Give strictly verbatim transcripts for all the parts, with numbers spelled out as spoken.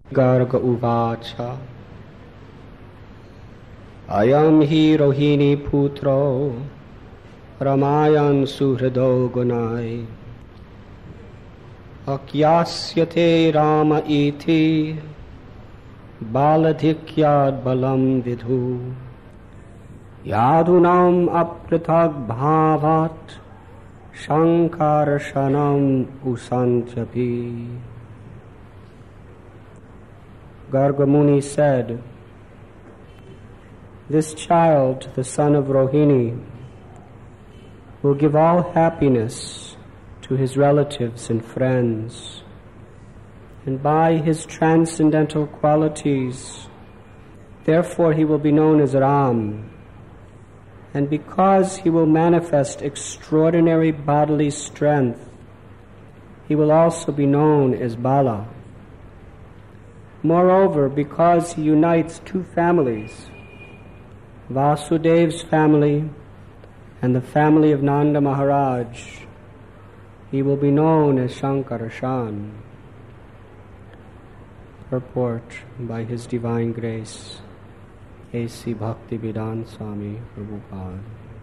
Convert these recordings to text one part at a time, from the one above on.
Garg uvacha Ayam hi Rohini putro Ramayan suhrido gunai Akyasyate Rama iti Baladhikyad balam vidhu Yadunam aprithag bhavat Shankarshanam usantyapi. Garga Muni said, this child, the son of Rohini, will give all happiness to his relatives and friends, and by his transcendental qualities, therefore he will be known as Ram, and because he will manifest extraordinary bodily strength, he will also be known as Bala. Moreover, because he unites two families, Vasudev's family and the family of Nanda Maharaj, he will be known as Shankarshan. Purport by His Divine Grace, A C Bhaktivedanta Swami Prabhupada.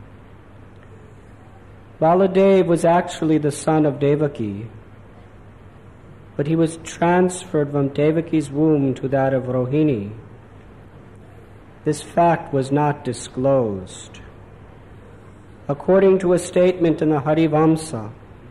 Baladev was actually the son of Devaki, but he was transferred from Devaki's womb to that of Rohini. This fact was not disclosed. According to a statement in the Harivamsa,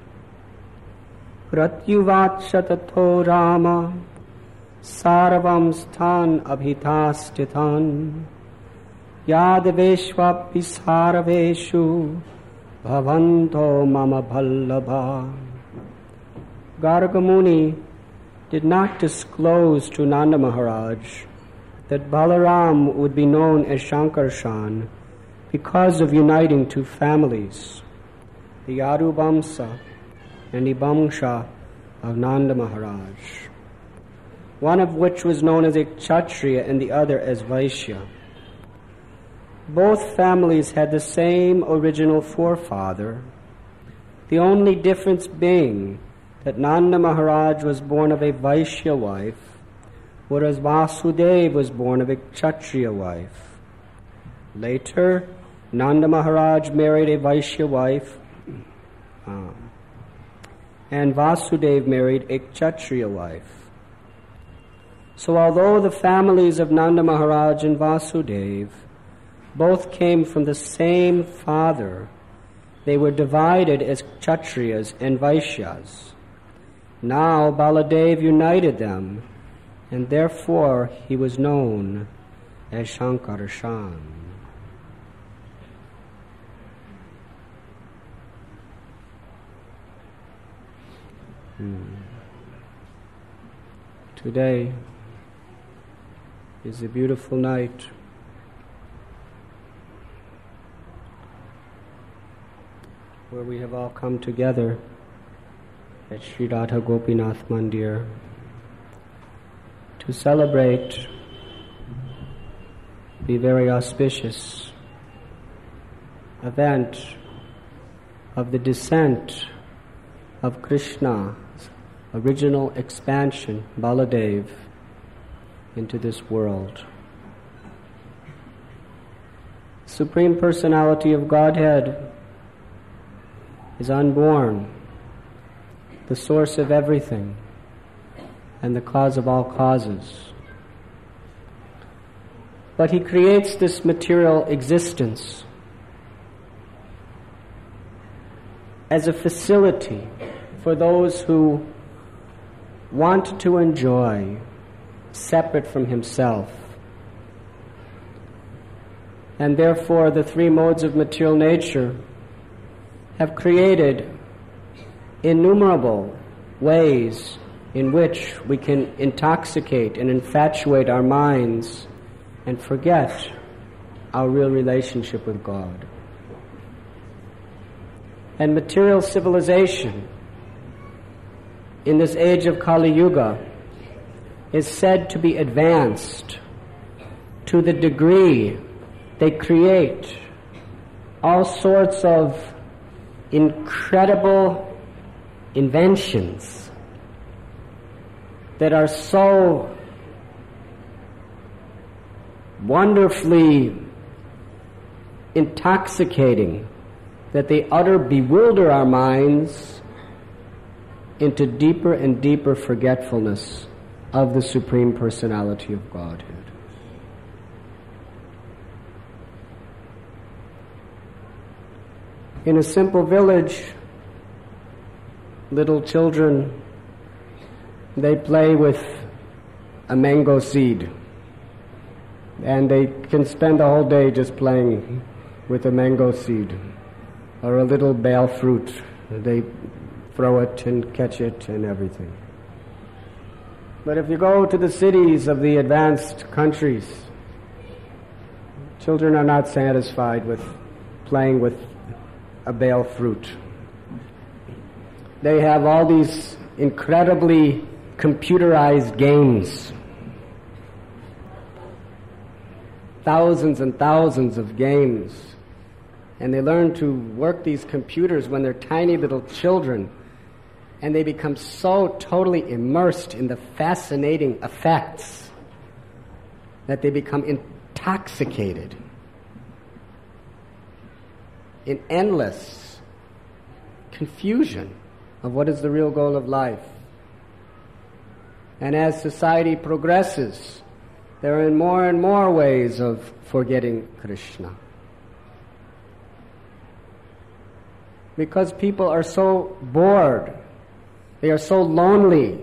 Pratyuvachatato Rama Sarvam sthan abhitastithan Yadaveshvapi saraveshu bhavanto mama bhallabha. Garga Muni did not disclose to Nanda Maharaj that Balaram would be known as Shankarshan because of uniting two families, the Yadu Vamsa and the Vamsha of Nanda Maharaj, one of which was known as a Kshatriya and the other as Vaishya. Both families had the same original forefather, the only difference being that Nanda Maharaj was born of a Vaishya wife, whereas Vasudeva was born of a Kshatriya wife. Later, Nanda Maharaj married a Vaishya wife, uh, and Vasudeva married a Kshatriya wife. So although the families of Nanda Maharaj and Vasudeva both came from the same father, they were divided as Kshatriyas and Vaishyas. Now Baladev united them, and therefore he was known as Shankarshan. Hmm. Today is a beautiful night. Where we have all come together at Sri Radha Gopinath Mandir to celebrate the very auspicious event of the descent of Krishna's original expansion, Baladev, into this world. Supreme Personality of Godhead is unborn, the source of everything, and the cause of all causes. But he creates this material existence as a facility for those who want to enjoy separate from himself. And therefore the three modes of material nature have created innumerable ways in which we can intoxicate and infatuate our minds and forget our real relationship with God. And material civilization in this age of Kali Yuga is said to be advanced to the degree they create all sorts of incredible inventions that are so wonderfully intoxicating that they utter bewilder our minds into deeper and deeper forgetfulness of the Supreme Personality of Godhead. In a simple village, little children, they play with a mango seed, and they can spend the whole day just playing with a mango seed or a little bale fruit. They throw it and catch it and everything. But if you go to the cities of the advanced countries, children are not satisfied with playing with a bale fruit. They have all these incredibly computerized games. Thousands and thousands of games. And they learn to work these computers when they're tiny little children. And they become so totally immersed in the fascinating effects that they become intoxicated in endless confusion of what is the real goal of life. And as society progresses, there are more and more ways of forgetting Krishna. Because people are so bored, they are so lonely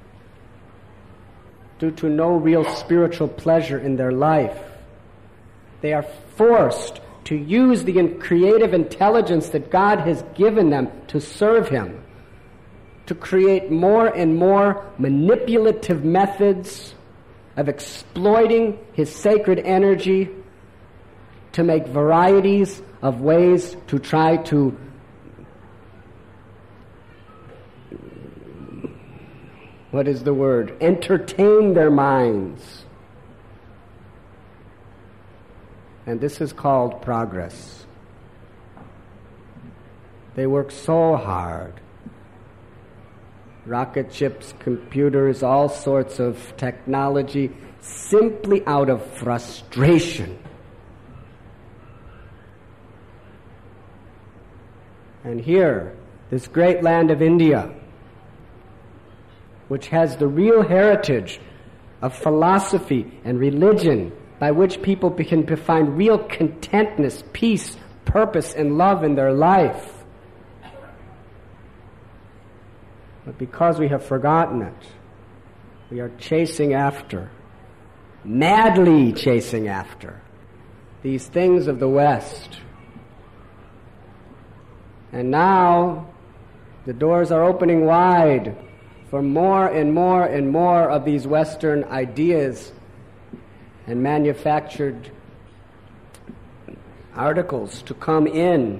due to no real spiritual pleasure in their life. They are forced to use the creative intelligence that God has given them to serve Him, to create more and more manipulative methods of exploiting His sacred energy to make varieties of ways to try to what is the word? Entertain their minds. And this is called progress. They work so hard. Rocket ships, computers, all sorts of technology, simply out of frustration. And here, this great land of India, which has the real heritage of philosophy and religion by which people can find real contentness, peace, purpose, and love in their life. But because we have forgotten it, we are chasing after, madly chasing after, these things of the West. And now the doors are opening wide for more and more and more of these Western ideas and manufactured articles to come in.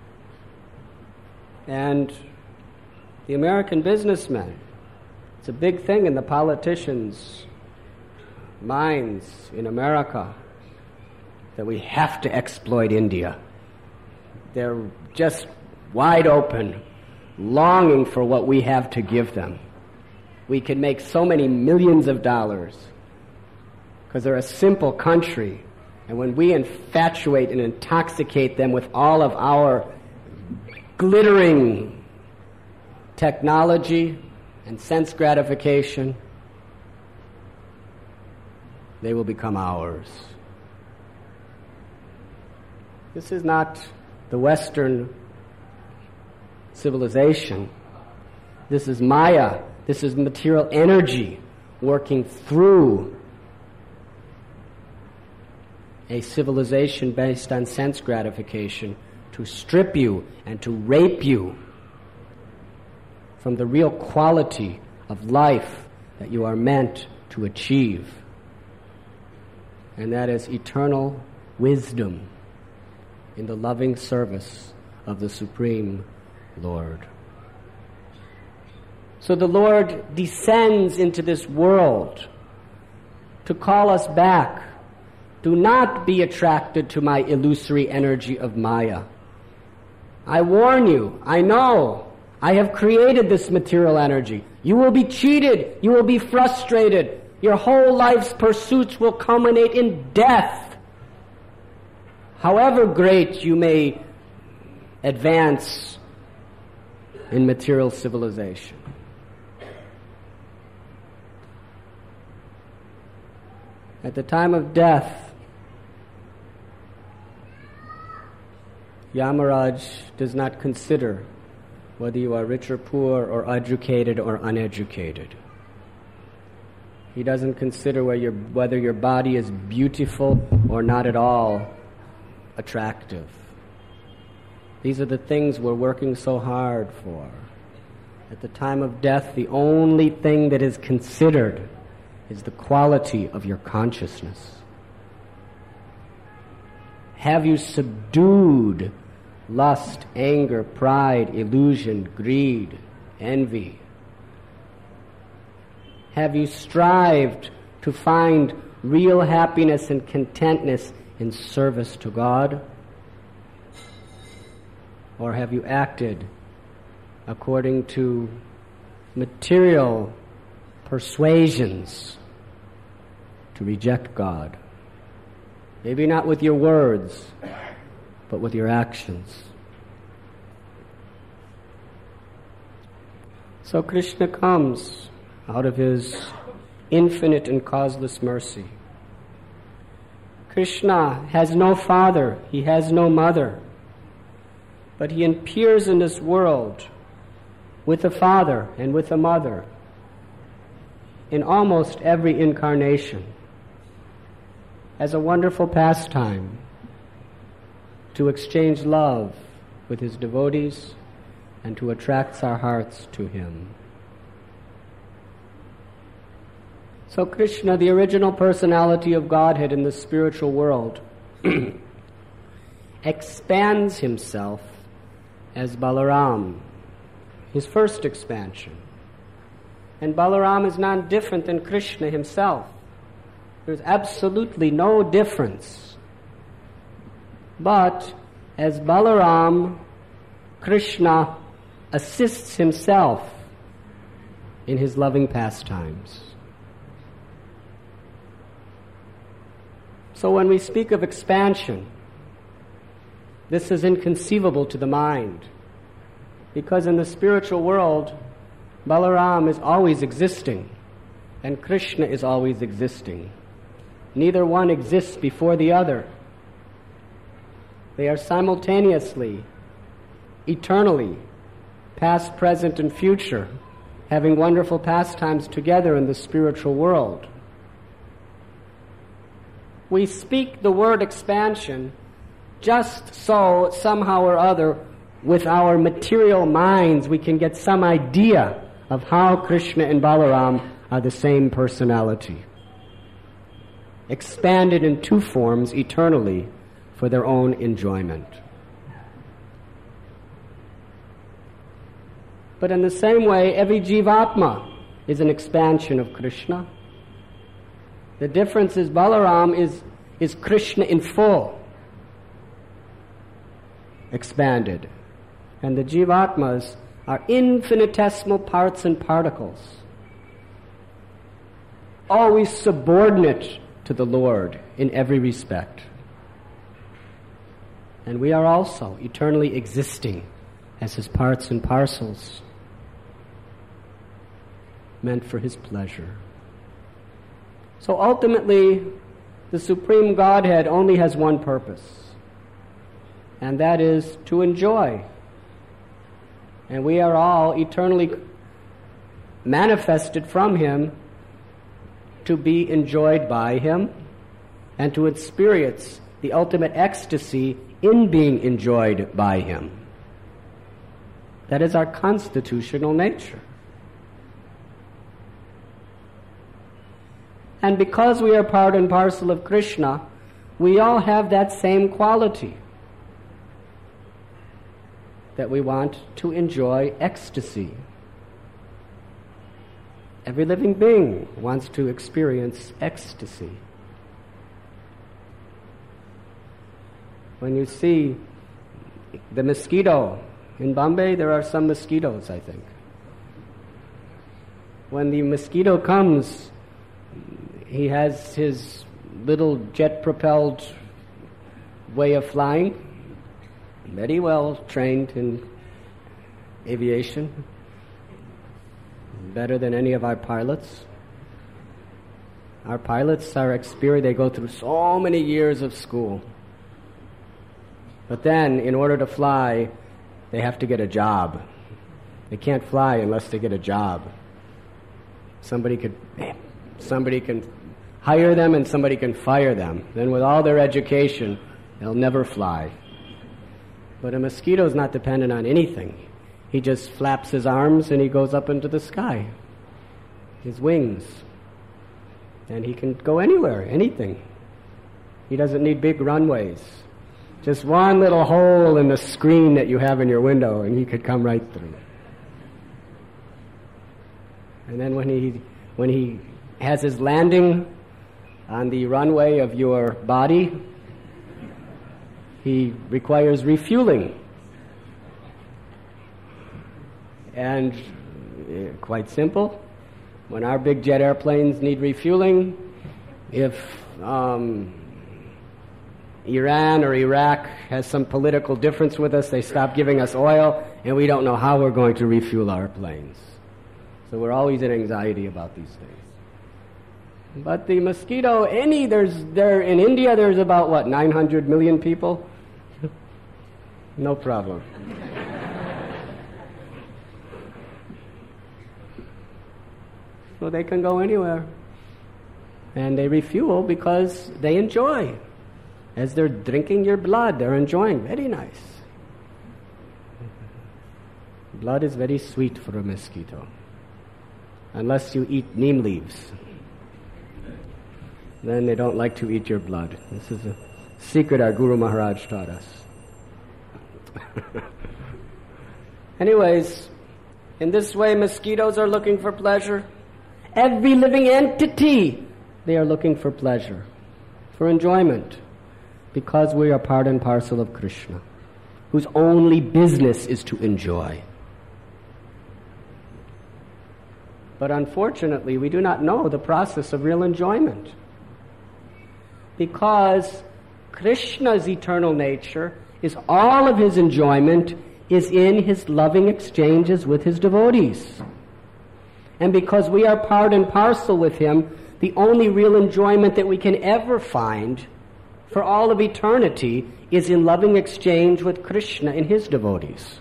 And the American businessmen, it's a big thing in the politicians' minds in America that we have to exploit India. They're just wide open, longing for what we have to give them. We can make so many millions of dollars because they're a simple country. And when we infatuate and intoxicate them with all of our glittering technology and sense gratification, they will become ours. This is not the Western civilization. This is Maya. This is material energy working through a civilization based on sense gratification to strip you and to rape you from the real quality of life that you are meant to achieve. And that is eternal wisdom in the loving service of the Supreme Lord. So the Lord descends into this world to call us back. Do not be attracted to my illusory energy of Maya. I warn you, I know, I have created this material energy. You will be cheated, you will be frustrated, Your whole life's pursuits will culminate in death. However great you may advance in material civilization. At the time of death, Yamaraj does not consider whether you are rich or poor or educated or uneducated. He doesn't consider whether your, whether your body is beautiful or not at all attractive. These are the things we're working so hard for. At the time of death, the only thing that is considered is the quality of your consciousness. Have you subdued lust, anger, pride, illusion, greed, envy? Have you strived to find real happiness and contentness in service to God? Or have you acted according to material persuasions to reject God? Maybe not with your words, but with your actions. So Krishna comes out of his infinite and causeless mercy. Krishna has no father, he has no mother, but he appears in this world with a father and with a mother in almost every incarnation as a wonderful pastime to exchange love with his devotees and to attract our hearts to him. So Krishna, the original personality of Godhead in the spiritual world, expands himself as Balaram, his first expansion. And Balaram is not different than Krishna himself. There's absolutely no difference. But as Balaram, Krishna assists himself in his loving pastimes. So when we speak of expansion, this is inconceivable to the mind, because in the spiritual world, Balaram is always existing, and Krishna is always existing. Neither one exists before the other. They are simultaneously, eternally, past, present, and future, having wonderful pastimes together in the spiritual world. We speak the word expansion just so somehow or other with our material minds we can get some idea of how Krishna and Balaram are the same personality, expanded in two forms eternally for their own enjoyment. But in the same way, every Jivatma is an expansion of Krishna. The difference is Balaram is, is Krishna in full, expanded. And the Jivatmas are infinitesimal parts and particles, always subordinate to the Lord in every respect. And we are also eternally existing as his parts and parcels, meant for his pleasure. So ultimately, the Supreme Godhead only has one purpose, and that is to enjoy. And we are all eternally manifested from him to be enjoyed by him and to experience the ultimate ecstasy in being enjoyed by him. That is our constitutional nature. And because we are part and parcel of Krishna, we all have that same quality, that we want to enjoy ecstasy. Every living being wants to experience ecstasy. When you see the mosquito, in Bombay there are some mosquitoes, I think. When the mosquito comes he has his little jet-propelled way of flying, very well trained in aviation, better than any of our pilots. Our pilots are experienced, they go through so many years of school. But then, in order to fly, they have to get a job. They can't fly unless they get a job. Somebody could, somebody can hire them and somebody can fire them. Then with all their education, they'll never fly. But a mosquito is not dependent on anything. He just flaps his arms and he goes up into the sky. His wings. And he can go anywhere, anything. He doesn't need big runways. Just one little hole in the screen that you have in your window and he could come right through. And then when he when he has his landing on the runway of your body, he requires refueling. And uh, quite simple, when our big jet airplanes need refueling, if um, Iran or Iraq has some political difference with us, they stop giving us oil, and we don't know how we're going to refuel our planes. So we're always in anxiety about these things. But the mosquito, any, there's, there, in India there's about, what, nine hundred million people? No problem. So they can go anywhere. And they refuel because they enjoy. As they're drinking your blood, they're enjoying. Very nice. Blood is very sweet for a mosquito. Unless you eat neem leaves. Then they don't like to eat your blood. This is a secret our Guru Maharaj taught us. Anyways, in this way, mosquitoes are looking for pleasure. Every living entity, they are looking for pleasure, for enjoyment, because we are part and parcel of Krishna, whose only business is to enjoy. But unfortunately, we do not know the process of real enjoyment, because Krishna's eternal nature is all of his enjoyment is in his loving exchanges with his devotees. And because we are part and parcel with him, the only real enjoyment that we can ever find for all of eternity is in loving exchange with Krishna and his devotees.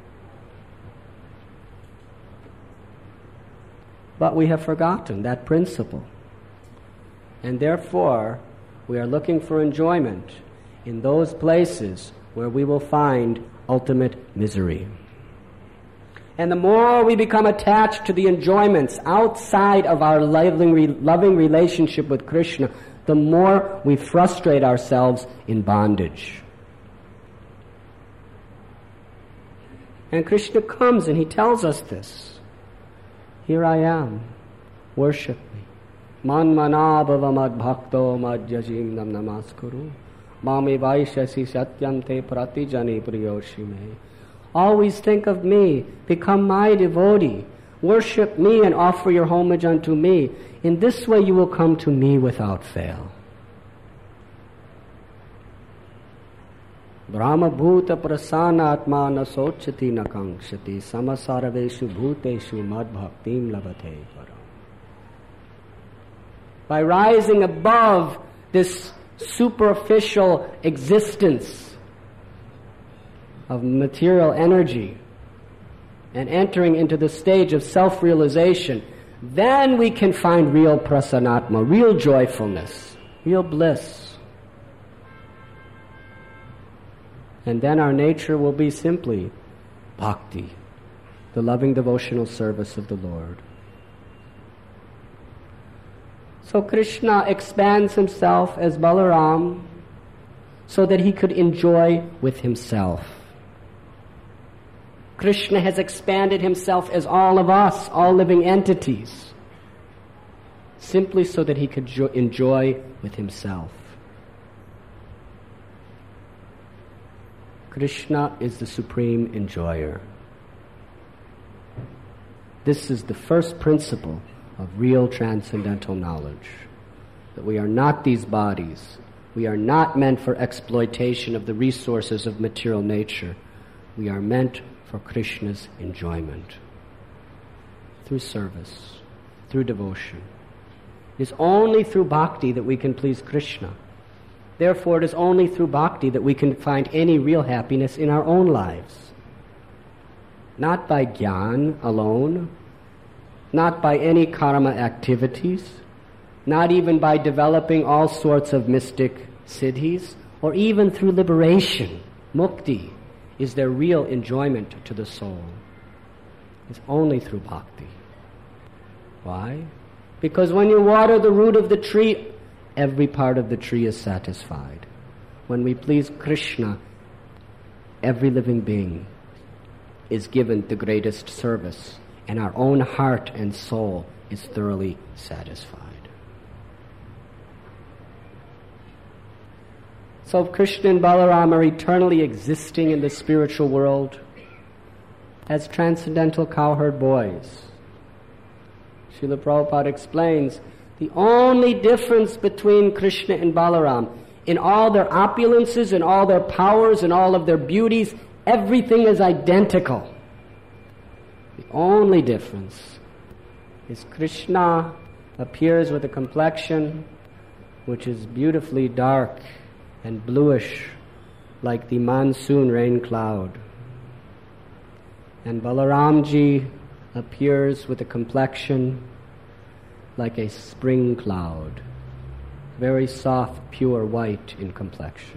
But we have forgotten that principle. And therefore, we are looking for enjoyment in those places where we will find ultimate misery. And the more we become attached to the enjoyments outside of our loving, loving relationship with Krishna, the more we frustrate ourselves in bondage. And Krishna comes and he tells us this. Here I am. Worship me. Man mana bhava mad bhakto mad yajim nam namaskuru. Mami vaishasi satyam te pratijani priyoshime. Always think of me. Become my devotee. Worship me and offer your homage unto me. In this way you will come to me without fail. Brahma bhuta prasana atma na sochati na kankshati samasarveshu bhuteshu mad bhaktim labate param. By rising above this superficial existence of material energy and entering into the stage of self-realization, then we can find real prasanatma, real joyfulness, real bliss. And then our nature will be simply bhakti, the loving devotional service of the Lord. So Krishna expands himself as Balaram so that he could enjoy with himself. Krishna has expanded himself as all of us, all living entities, simply so that he could jo- enjoy with himself. Krishna is the supreme enjoyer. This is the first principle of real transcendental knowledge. that we are not these bodies. We are not meant for exploitation of the resources of material nature. We are meant for Krishna's enjoyment through service, through devotion. It is only through bhakti that we can please Krishna. Therefore, it is only through bhakti that we can find any real happiness in our own lives. Not by jnana alone, not by any karma activities, not even by developing all sorts of mystic siddhis, or even through liberation. Mukti is their real enjoyment to the soul. It's only through bhakti. Why? Because when you water the root of the tree, every part of the tree is satisfied. When we please Krishna, every living being is given the greatest service, and our own heart and soul is thoroughly satisfied. So if Krishna and Balaram are eternally existing in the spiritual world as transcendental cowherd boys, Srila Prabhupada explains the only difference between Krishna and Balaram, in all their opulences, in all their powers, in all of their beauties, everything is identical. The only difference is Krishna appears with a complexion which is beautifully dark and bluish like the monsoon rain cloud. And Balaramji appears with a complexion like a spring cloud, very soft, pure white in complexion.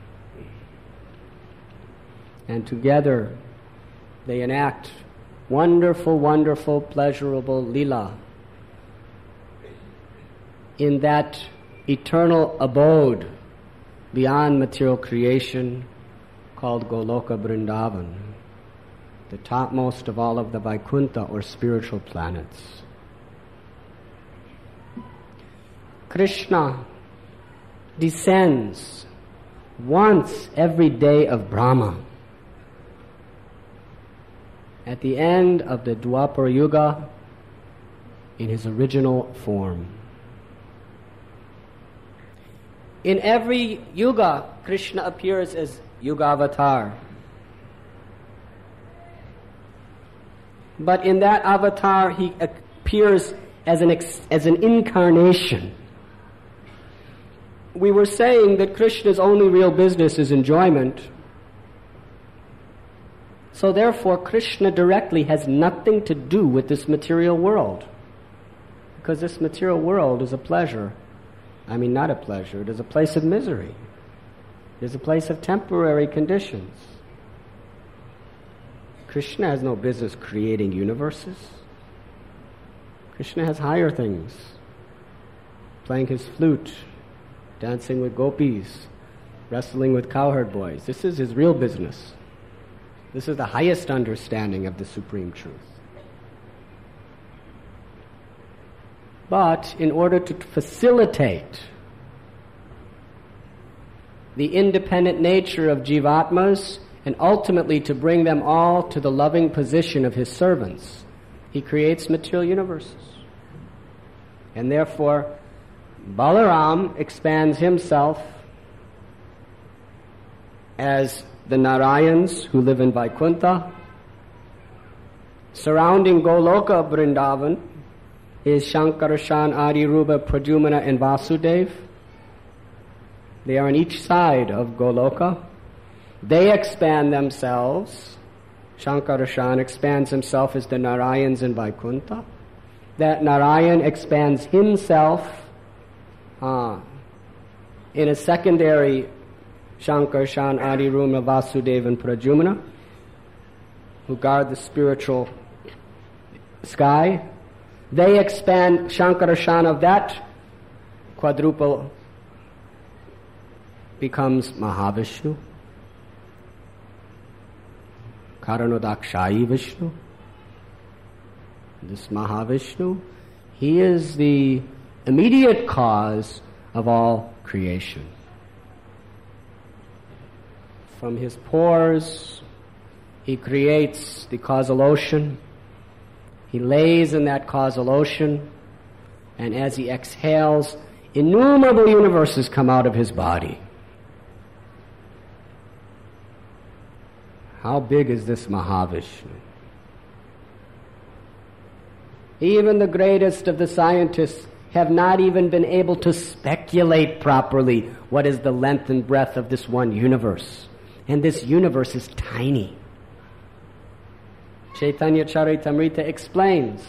And together they enact wonderful, wonderful, pleasurable lila in that eternal abode beyond material creation called Goloka Vrindavan, the topmost of all of the Vaikuntha or spiritual planets. Krishna descends once every day of Brahma. At the end of the Dwapara Yuga, in his original form. In every yuga, Krishna appears as Yugavatar. But in that avatar, he appears as an ex- as an incarnation. We were saying that Krishna's only real business is enjoyment. So therefore, Krishna directly has nothing to do with this material world. Because this material world is a pleasure. I mean, not a pleasure. It is a place of misery. It is a place of temporary conditions. Krishna has no business creating universes. Krishna has higher things. Playing his flute, dancing with gopis, wrestling with cowherd boys. This is his real business. This is the highest understanding of the supreme truth. But in order to facilitate the independent nature of jivatmas and ultimately to bring them all to the loving position of his servants, he creates material universes. And therefore, Balaram expands himself as the Narayans who live in Vaikuntha. Surrounding Goloka Vrindavan is Shankarashan, Adirupa, Pradyumna, and Vasudeva. They are on each side of Goloka. They expand themselves. Shankarashan expands himself as the Narayans in Vaikuntha. That Narayan expands himself uh, in a secondary Shankarashan, Adirupa, Vasudeva, and Pradyumna, who guard the spiritual sky. They expand Shankarashan of that quadruple becomes Mahavishnu, Karanodakshayi Vishnu. This Mahavishnu, he is the immediate cause of all creation. From his pores, he creates the causal ocean. He lays in that causal ocean, and as he exhales, Innumerable universes come out of his body. How big is this Mahavishnu? Even the greatest of the scientists have not even been able to speculate properly what is the length and breadth of this one universe. And this universe is tiny. Chaitanya Charitamrita explains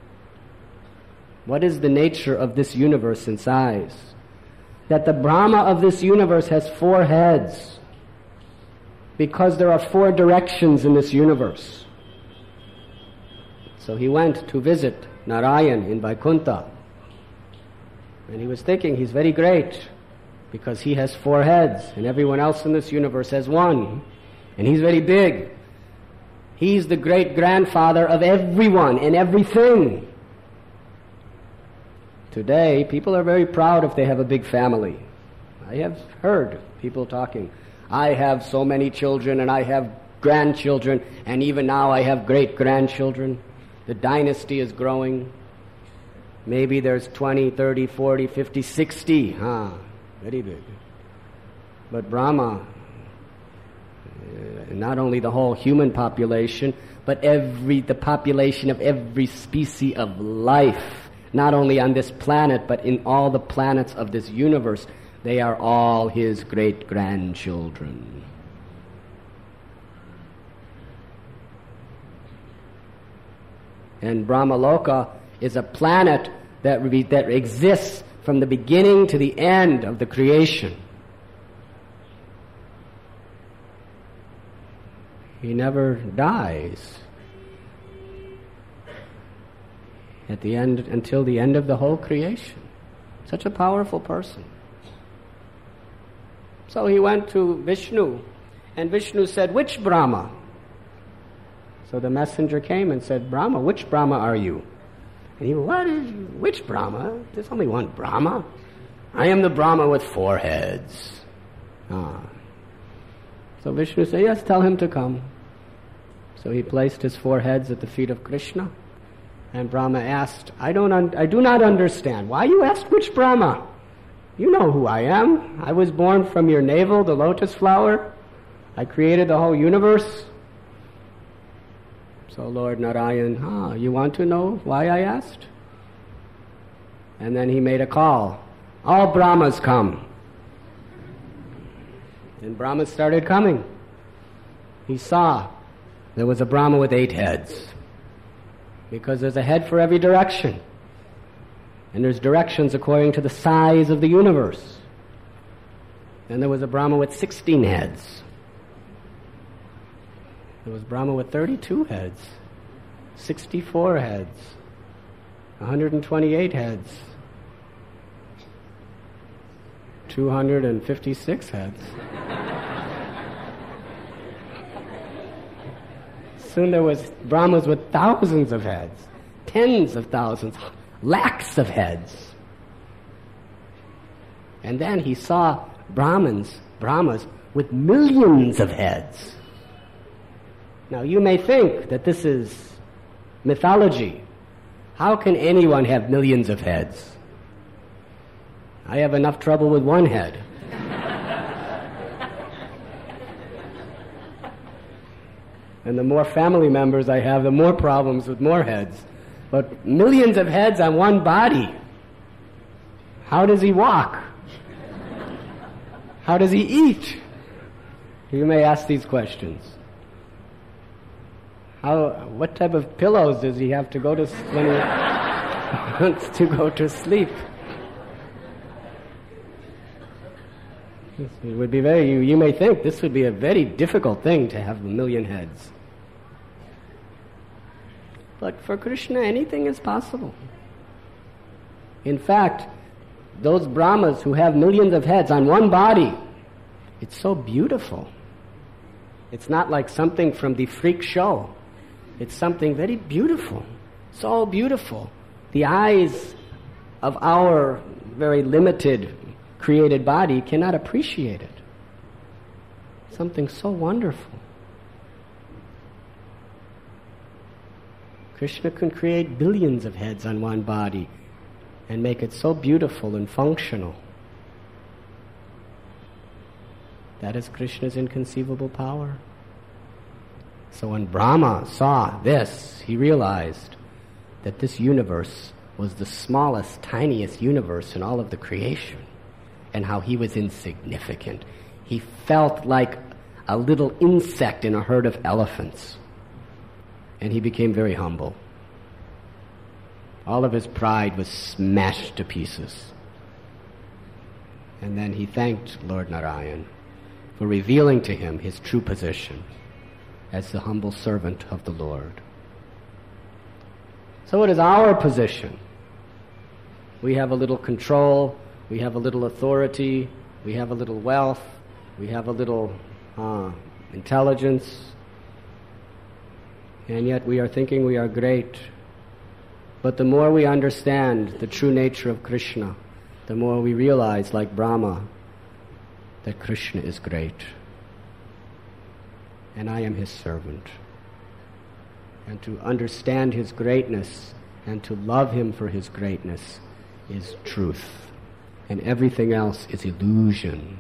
what is the nature of this universe in size. That the Brahma of this universe has four heads, because there are four directions in this universe. So he went to visit Narayan in Vaikuntha. And he was thinking he's very great because he has four heads and everyone else in this universe has one. And he's very big. He's the great-grandfather of everyone and everything. Today, people are very proud if they have a big family. I have heard people talking, I have so many children and I have grandchildren and even now I have great-grandchildren. The dynasty is growing. Maybe there's twenty, thirty, forty, fifty, sixty. Huh, very big. But Brahma, uh, not only the whole human population, but every the population of every species of life, not only on this planet, but in all the planets of this universe, they are all his great-grandchildren. And Brahmaloka is a planet that, re- that exists from the beginning to the end of the creation. He never dies at the end, until the end of the whole creation. Such a powerful person. So he went to Vishnu, and Vishnu said, "Which Brahma?" So the messenger came and said, "Brahma, which Brahma are you?" And he, "What is, which Brahma? There's only one Brahma. I am the Brahma with four heads." Ah. So Vishnu said, "Yes, tell him to come." So he placed his four heads at the feet of Krishna. And Brahma asked, I don't un- I do not understand. Why you ask which Brahma? You know who I am. I was born from your navel, the lotus flower. I created the whole universe. So Lord Narayan, ah, you want to know why I asked? And then he made a call. All Brahmas come. And Brahmas started coming. He saw there was a Brahma with eight heads. Because there's a head for every direction. And there's directions according to the size of the universe. Then there was a Brahma with sixteen heads. There was Brahma with thirty-two heads, sixty-four heads, one hundred twenty-eight heads, two hundred fifty-six heads. Soon there was Brahmas with thousands of heads, tens of thousands, lakhs of heads. And then he saw Brahmins, Brahmas with millions of heads. Now you may think that this is mythology. How can anyone have millions of heads? I have enough trouble with one head. And the more family members I have, the more problems with more heads. But millions of heads on one body. How does he walk? How does he eat? You may ask these questions. How? What type of pillows does he have to go to when he wants to go to sleep? It would be very. You, you may think this would be a very difficult thing to have a million heads. But for Krishna, anything is possible. In fact, those Brahmas who have millions of heads on one body, it's so beautiful. It's not like something from the freak show. It's something very beautiful. So beautiful. The eyes of our very limited created body cannot appreciate it. Something so wonderful. Krishna can create billions of heads on one body. and make it so beautiful and functional. That is Krishna's inconceivable power. So when Brahma saw this, he realized that this universe was the smallest, tiniest universe in all of the creation, and how he was insignificant. He felt like a little insect in a herd of elephants, and he became very humble. All of his pride was smashed to pieces. And then he thanked Lord Narayan for revealing to him his true position as the humble servant of the Lord. So what is our position? We have a little control, we have a little authority, we have a little wealth, we have a little uh, intelligence, and yet we are thinking we are great. But the more we understand the true nature of Krishna, the more we realize, like Brahma, that Krishna is great, and I am his servant. And to understand his greatness and to love him for his greatness is truth, and everything else is illusion.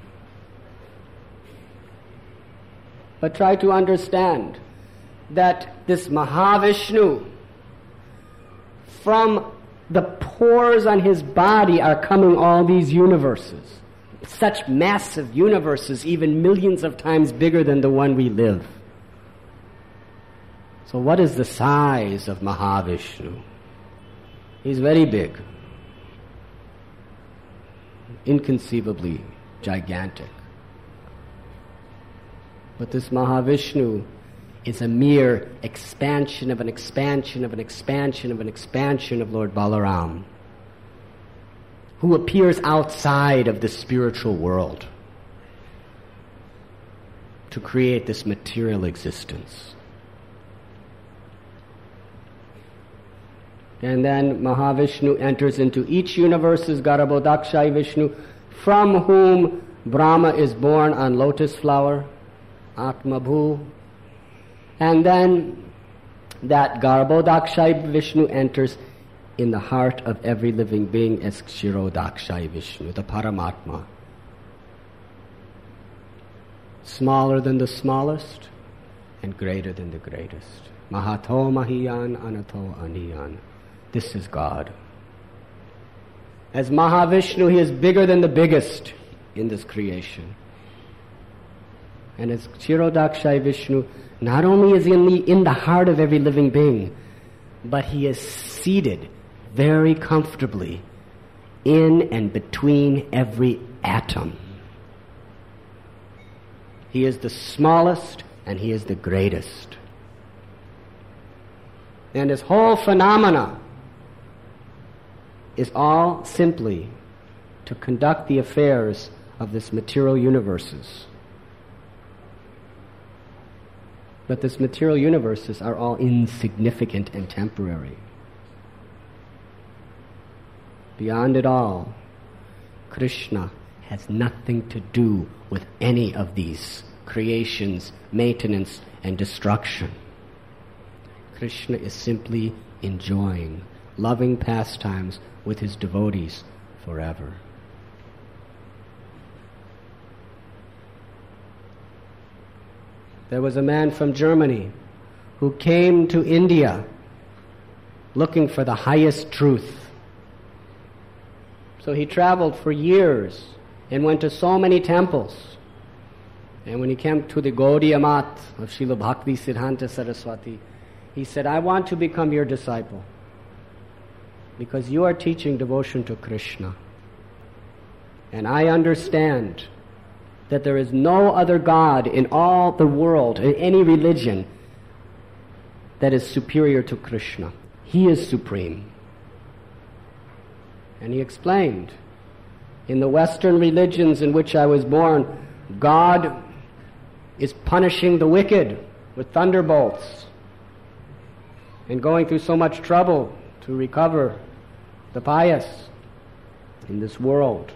But try to understand that this Mahavishnu, from the pores on his body are coming all these universes, such massive universes, even millions of times bigger than the one we live. So what is the size of Mahavishnu? He's very big, inconceivably gigantic. But this Mahavishnu is a mere expansion of an expansion of an expansion of an expansion of Lord Balaram, who appears outside of the spiritual world to create this material existence. And then Mahavishnu enters into each universe's Garbhodakshai Vishnu, from whom Brahma is born on lotus flower, Atmabhu. And then that Garbhodakshai Vishnu enters in the heart of every living being as Kshirodakshai Vishnu, the Paramatma. Smaller than the smallest and greater than the greatest. Mahato Mahiyan Anato Aniyan. This is God. As Mahavishnu, he is bigger than the biggest in this creation. And as Kshirodakshai Vishnu, not only is he in the, in the heart of every living being, but he is seated very comfortably in and between every atom. He is the smallest and he is the greatest. And his whole phenomena is all simply to conduct the affairs of this material universes. But this material universes are all insignificant and temporary. Beyond it all, Krishna has nothing to do with any of these creations, maintenance, and destruction. Krishna is simply enjoying loving pastimes with his devotees forever. There was a man from Germany who came to India looking for the highest truth. So he traveled for years and went to so many temples. And when he came to the Gaudiya Mat of Srila Bhakti Siddhanta Saraswati, he said, I want to become your disciple because you are teaching devotion to Krishna. And I understand that there is no other God in all the world, in any religion, that is superior to Krishna. He is supreme. And he explained, in the Western religions in which I was born, God is punishing the wicked with thunderbolts and going through so much trouble to recover the pious in this world.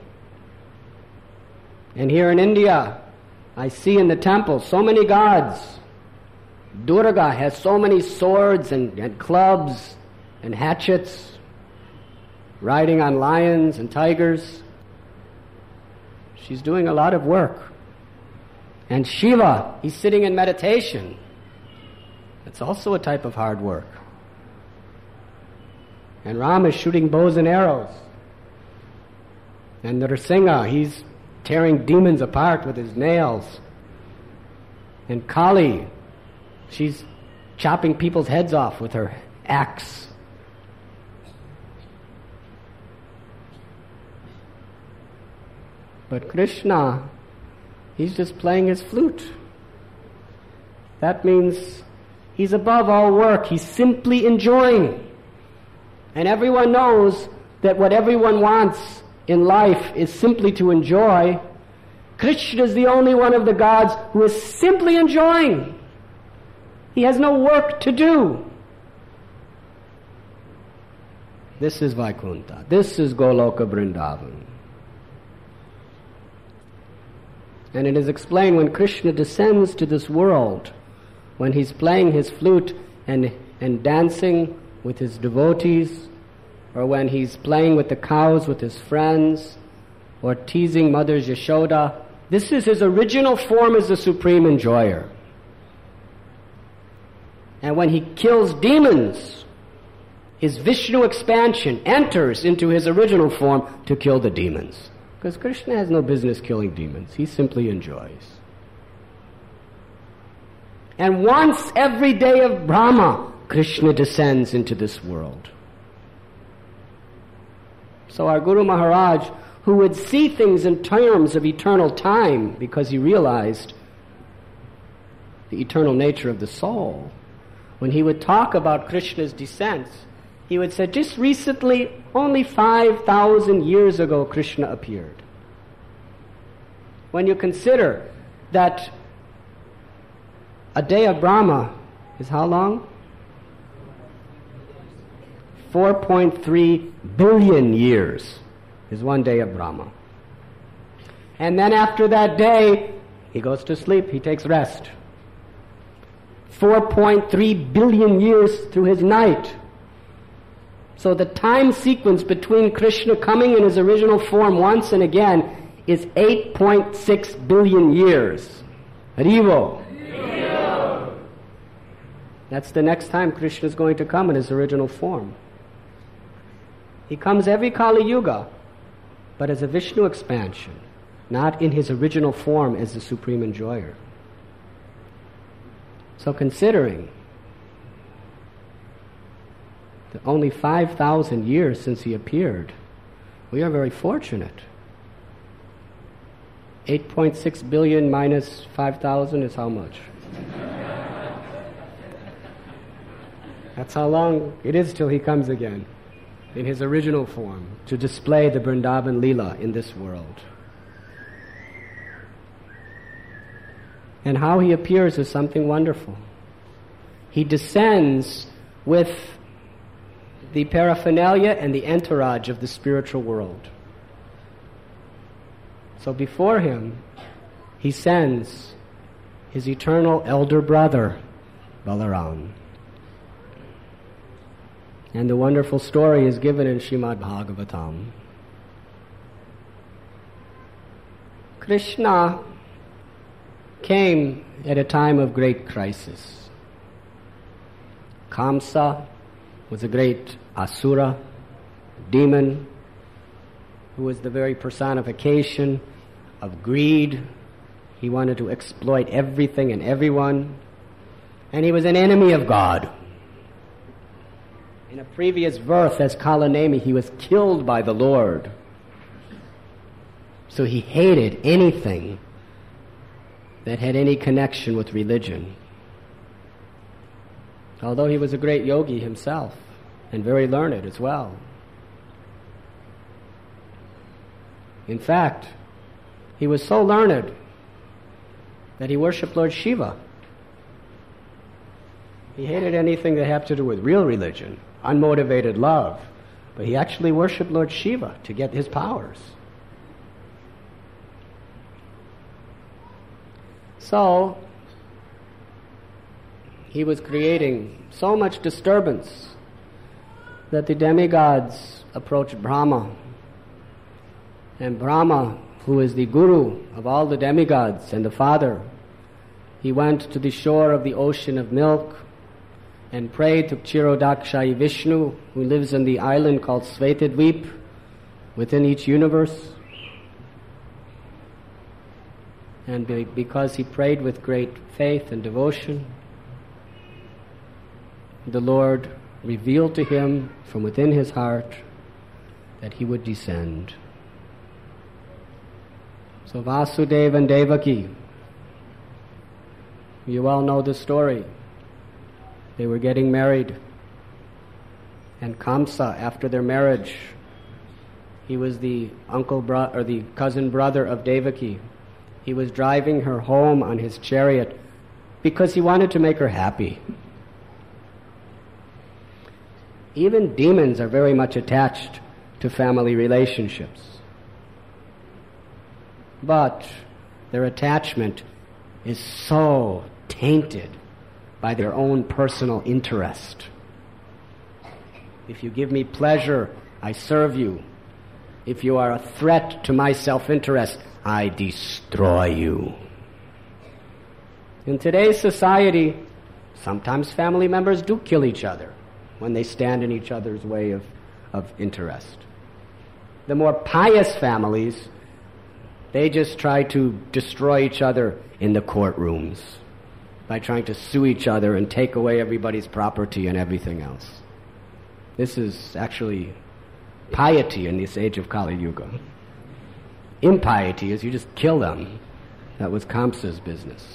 And here in India, I see in the temple so many gods. Durga has so many swords and, and clubs and hatchets. riding on lions and tigers. She's doing a lot of work. And Shiva, he's sitting in meditation. It's also a type of hard work. And Ram is shooting bows and arrows. And Nrsimha, he's tearing demons apart with his nails. And Kali, she's chopping people's heads off with her axe. But Krishna, he's just playing his flute. That means he's above all work. He's simply enjoying. And everyone knows that what everyone wants in life is simply to enjoy. Krishna is the only one of the gods who is simply enjoying. He has no work to do. This is Vaikuntha. This is Goloka Vrindavan. And it is explained when Krishna descends to this world, when he's playing his flute and, and dancing with his devotees, or when he's playing with the cows with his friends, or teasing Mother Yashoda, this is his original form as the supreme enjoyer. And when he kills demons, his Vishnu expansion enters into his original form to kill the demons. Because Krishna has no business killing demons. He simply enjoys. And once every day of Brahma, Krishna descends into this world. So our Guru Maharaj, who would see things in terms of eternal time because he realized the eternal nature of the soul, when he would talk about Krishna's descent, he would say, just recently, only five thousand years ago, Krishna appeared. When you consider that a day of Brahma is how long? four point three billion years is one day of Brahma. And then after that day, he goes to sleep, he takes rest. four point three billion years through his night. So the time sequence between Krishna coming in his original form once and again is eight point six billion years. Haribo. That's the next time Krishna is going to come in his original form. He comes every Kali Yuga, but as a Vishnu expansion, not in his original form as the supreme enjoyer. So considering that only five thousand years since he appeared, we are very fortunate. eight point six billion minus five thousand is how much? That's how long it is till he comes again in his original form to display the Vrindavan Leela in this world. And how he appears is something wonderful. He descends with the paraphernalia and the entourage of the spiritual world. So before him, he sends his eternal elder brother, Balaram. And the wonderful story is given in Srimad Bhagavatam. Krishna came at a time of great crisis. Kamsa was a great asura, demon, who was the very personification of greed. He wanted to exploit everything and everyone. And he was an enemy of God. In a previous birth as Kalanemi, he was killed by the Lord. So he hated anything that had any connection with religion. Although he was a great yogi himself, and very learned as well. In fact, he was so learned that he worshipped Lord Shiva. He hated anything that had to do with real religion, unmotivated love, but he actually worshipped Lord Shiva to get his powers. So, he was creating so much disturbance that the demigods approached Brahma. And Brahma, who is the guru of all the demigods and the father, he went to the shore of the ocean of milk and prayed to Kshirodakshayi Vishnu, who lives on the island called Svetadvip within each universe. And be- because he prayed with great faith and devotion, the Lord revealed to him from within his heart that he would descend. So Vasudeva and Devaki, you all know the story. They were getting married. And Kamsa, after their marriage, he was the uncle bro- or the cousin brother of Devaki. He was driving her home on his chariot because he wanted to make her happy. Even demons are very much attached to family relationships. But their attachment is so tainted by their own personal interest. If you give me pleasure, I serve you. If you are a threat to my self-interest, I destroy you. In today's society, sometimes family members do kill each other when they stand in each other's way of, of interest. The more pious families, they just try to destroy each other in the courtrooms by trying to sue each other and take away everybody's property and everything else. This is actually piety in this age of Kali Yuga. Impiety is you just kill them. That was Kamsa's business.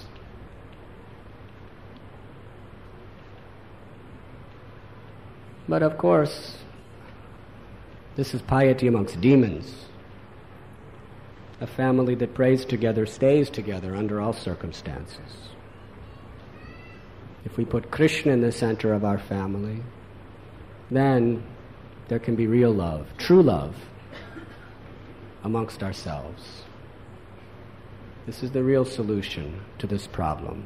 But of course, this is piety amongst demons. A family that prays together stays together under all circumstances. If we put Krishna in the center of our family, then there can be real love, true love, amongst ourselves. This is the real solution to this problem.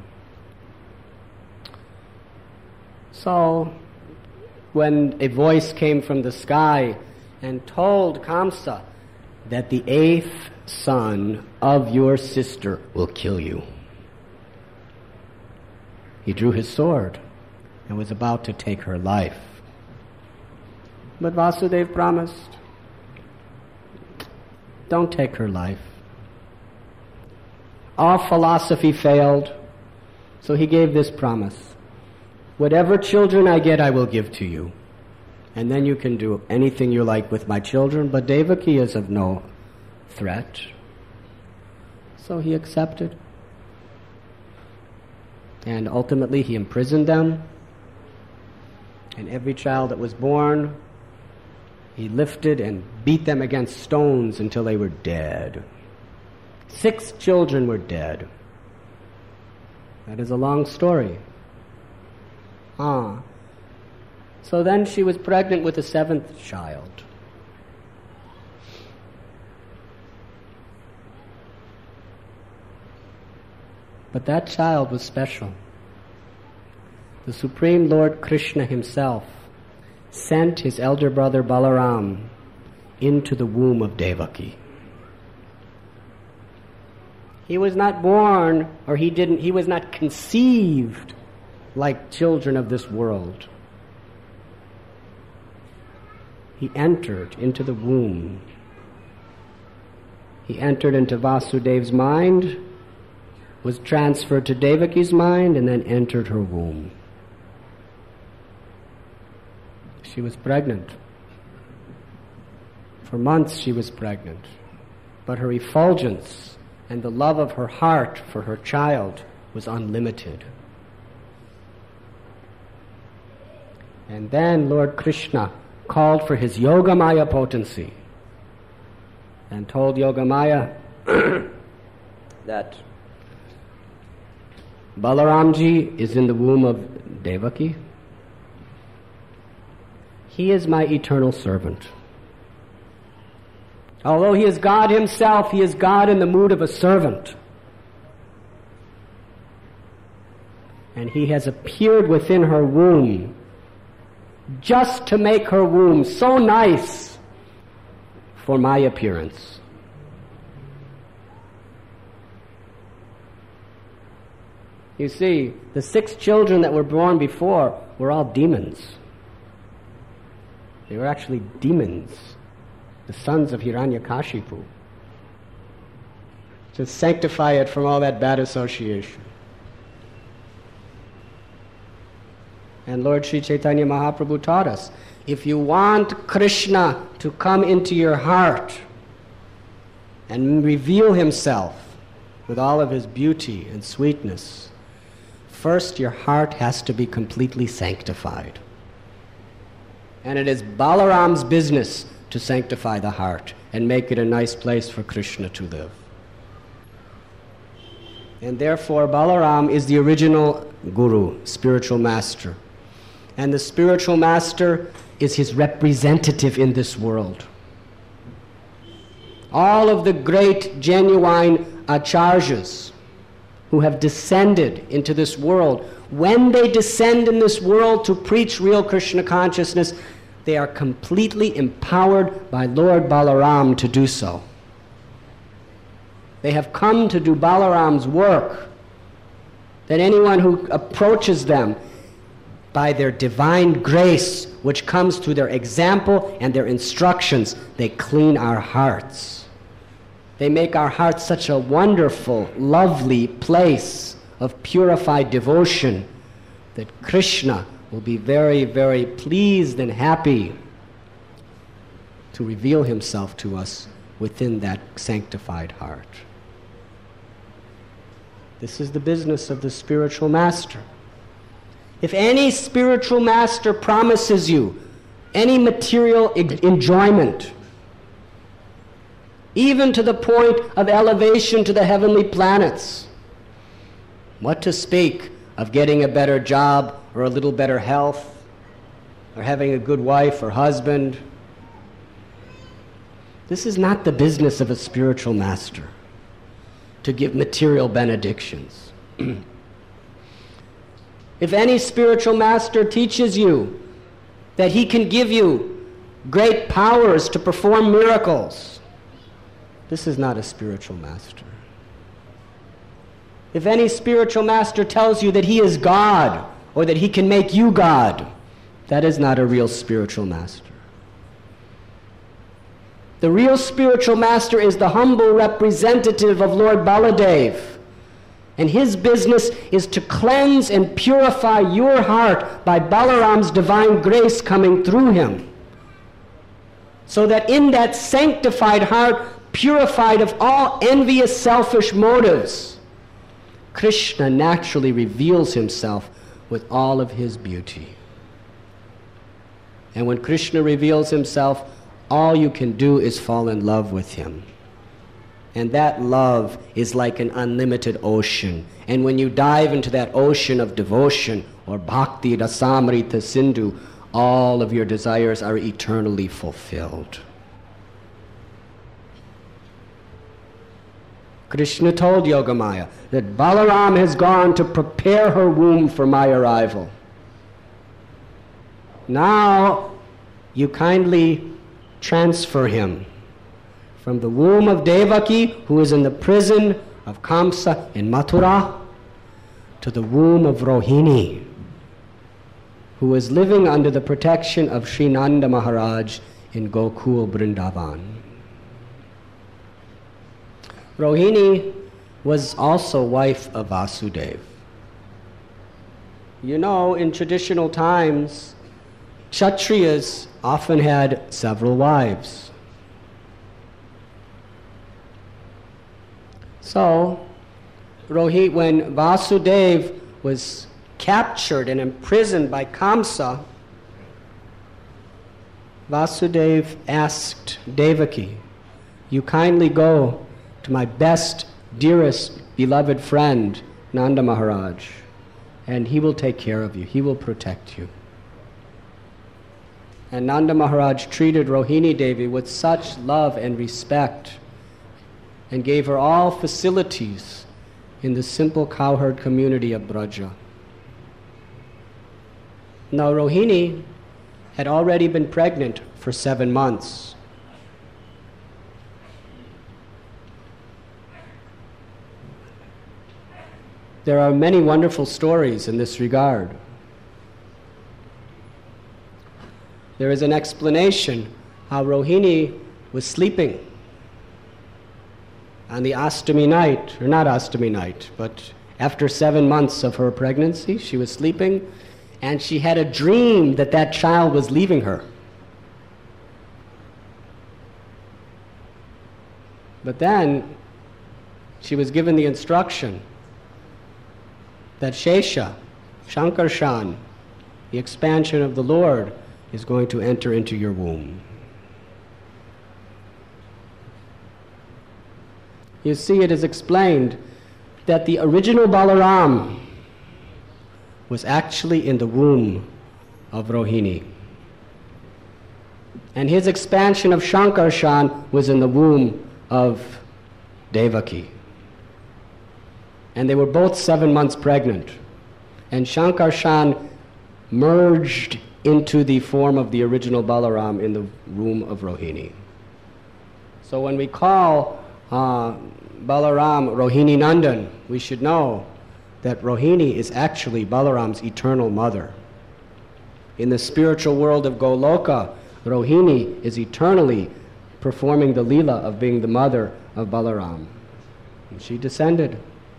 So, when a voice came from the sky and told Kamsa that the eighth son of your sister will kill you, he drew his sword and was about to take her life. But Vasudeva promised, don't take her life. All philosophy failed, so he gave this promise. Whatever children I get, I will give to you. And then you can do anything you like with my children, but Devaki is of no threat. So he accepted. And ultimately he imprisoned them. And every child that was born, he lifted and beat them against stones until they were dead. Six children were dead. That is a long story. Ah. So then she was pregnant with a seventh child. But that child was special. The Supreme Lord Krishna himself sent his elder brother Balaram into the womb of Devaki. He was not born, or he didn't, he was not conceived like children of this world. He entered into the womb. He entered into Vasudeva's mind, was transferred to Devaki's mind, and then entered her womb. She was pregnant. For months she was pregnant. But her effulgence and the love of her heart for her child was unlimited. And then Lord Krishna called for his Yogamaya potency and told Yogamaya that Balaramji is in the womb of Devaki. He is my eternal servant. Although he is God himself, he is God in the mood of a servant. And he has appeared within her womb just to make her womb so nice for my appearance. You see, the six children that were born before were all demons. They were actually demons, the sons of Hiranyakashipu. To sanctify it from all that bad association. And Lord Sri Chaitanya Mahaprabhu taught us, if you want Krishna to come into your heart and reveal himself with all of his beauty and sweetness, first your heart has to be completely sanctified. And it is Balaram's business to sanctify the heart and make it a nice place for Krishna to live. And therefore Balaram is the original guru, spiritual master. And the spiritual master is his representative in this world. All of the great, genuine acharyas who have descended into this world, when they descend in this world to preach real Krishna consciousness, they are completely empowered by Lord Balaram to do so. They have come to do Balaram's work, that anyone who approaches them by their divine grace, which comes through their example and their instructions, they clean our hearts. They make our hearts such a wonderful, lovely place of purified devotion that Krishna will be very, very pleased and happy to reveal himself to us within that sanctified heart. This is the business of the spiritual master. If any spiritual master promises you any material enjoyment, even to the point of elevation to the heavenly planets, what to speak of getting a better job or a little better health or having a good wife or husband? This is not the business of a spiritual master, to give material benedictions. If any spiritual master teaches you that he can give you great powers to perform miracles, this is not a spiritual master. If any spiritual master tells you that he is God or that he can make you God, that is not a real spiritual master. The real spiritual master is the humble representative of Lord Baladev. And his business is to cleanse and purify your heart by Balaram's divine grace coming through him. So that in that sanctified heart, purified of all envious, selfish motives, Krishna naturally reveals himself with all of his beauty. And when Krishna reveals himself, all you can do is fall in love with him. And that love is like an unlimited ocean. And when you dive into that ocean of devotion, or bhakti rasamrita sindhu, all of your desires are eternally fulfilled. Krishna told Yogamaya that Balaram has gone to prepare her womb for my arrival. Now you kindly transfer him from the womb of Devaki, who is in the prison of Kamsa in Mathura, to the womb of Rohini, who is living under the protection of Sri Nanda Maharaj in Gokul Vrindavan. Rohini was also wife of Vasudeva. You know, in traditional times, Kshatriyas often had several wives. So, Rohit, when Vasudeva was captured and imprisoned by Kamsa, Vasudeva asked Devaki, "You kindly go to my best, dearest, beloved friend, Nanda Maharaj, and he will take care of you. He will protect you." And Nanda Maharaj treated Rohini Devi with such love and respect and gave her all facilities in the simple cowherd community of Braja. Now Rohini had already been pregnant for seven months. There are many wonderful stories in this regard. There is an explanation how Rohini was sleeping on the Astami night, or not Astami night, but after seven months of her pregnancy, she was sleeping, and she had a dream that that child was leaving her. But then she was given the instruction that Shesha, Shankarshan, the expansion of the Lord, is going to enter into your womb. You see, it is explained that the original Balaram was actually in the womb of Rohini. And his expansion of Shankarshan was in the womb of Devaki. And they were both seven months pregnant. And Shankarshan merged into the form of the original Balaram in the womb of Rohini. So when we call uh, Balaram Rohini Nandan, we should know that Rohini is actually Balaram's eternal mother. In the spiritual world of Goloka, Rohini is eternally performing the Leela of being the mother of Balaram. And she descended.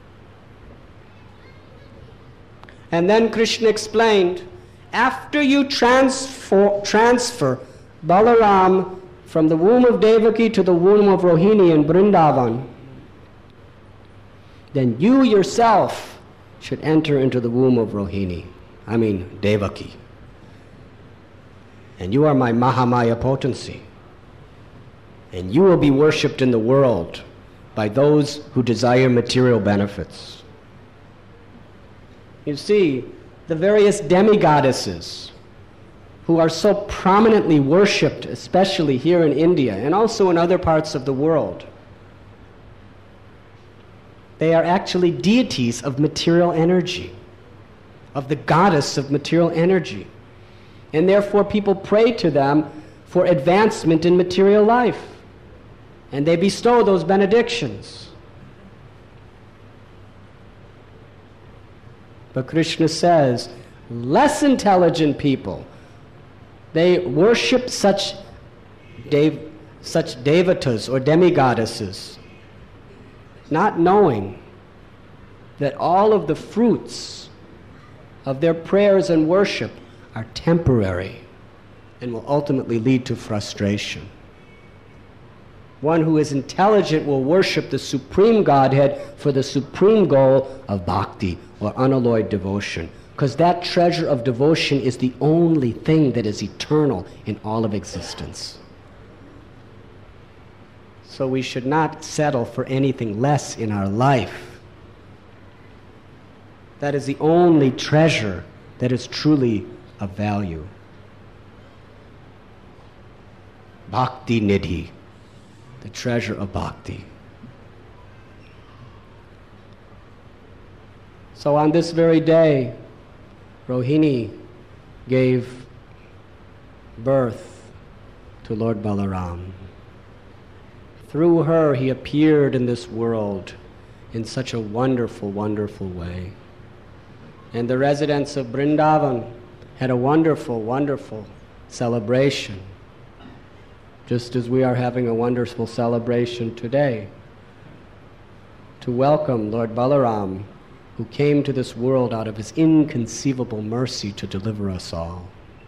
And then Krishna explained, after you transfer, transfer Balaram from the womb of Devaki to the womb of Rohini in Vrindavan, then you yourself should enter into the womb of Rohini, I mean Devaki. And you are my Mahamaya potency. And you will be worshipped in the world by those who desire material benefits. You see, the various demigoddesses who are so prominently worshipped, especially here in India and also in other parts of the world, they are actually deities of material energy, of the goddess of material energy. And therefore people pray to them for advancement in material life. And they bestow those benedictions. But Krishna says, less intelligent people, they worship such, dev, such devatas or demigoddesses, not knowing that all of the fruits of their prayers and worship are temporary and will ultimately lead to frustration. One who is intelligent will worship the Supreme Godhead for the supreme goal of bhakti, or unalloyed devotion, because that treasure of devotion is the only thing that is eternal in all of existence. So we should not settle for anything less in our life. That is the only treasure that is truly of value. Bhakti Nidhi, the treasure of bhakti. So on this very day, Rohini gave birth to Lord Balaram. Through her, he appeared in this world in such a wonderful, wonderful way. And the residents of Vrindavan had a wonderful, wonderful celebration, just as we are having a wonderful celebration today, to welcome Lord Balaram, who came to this world out of his inconceivable mercy to deliver us all.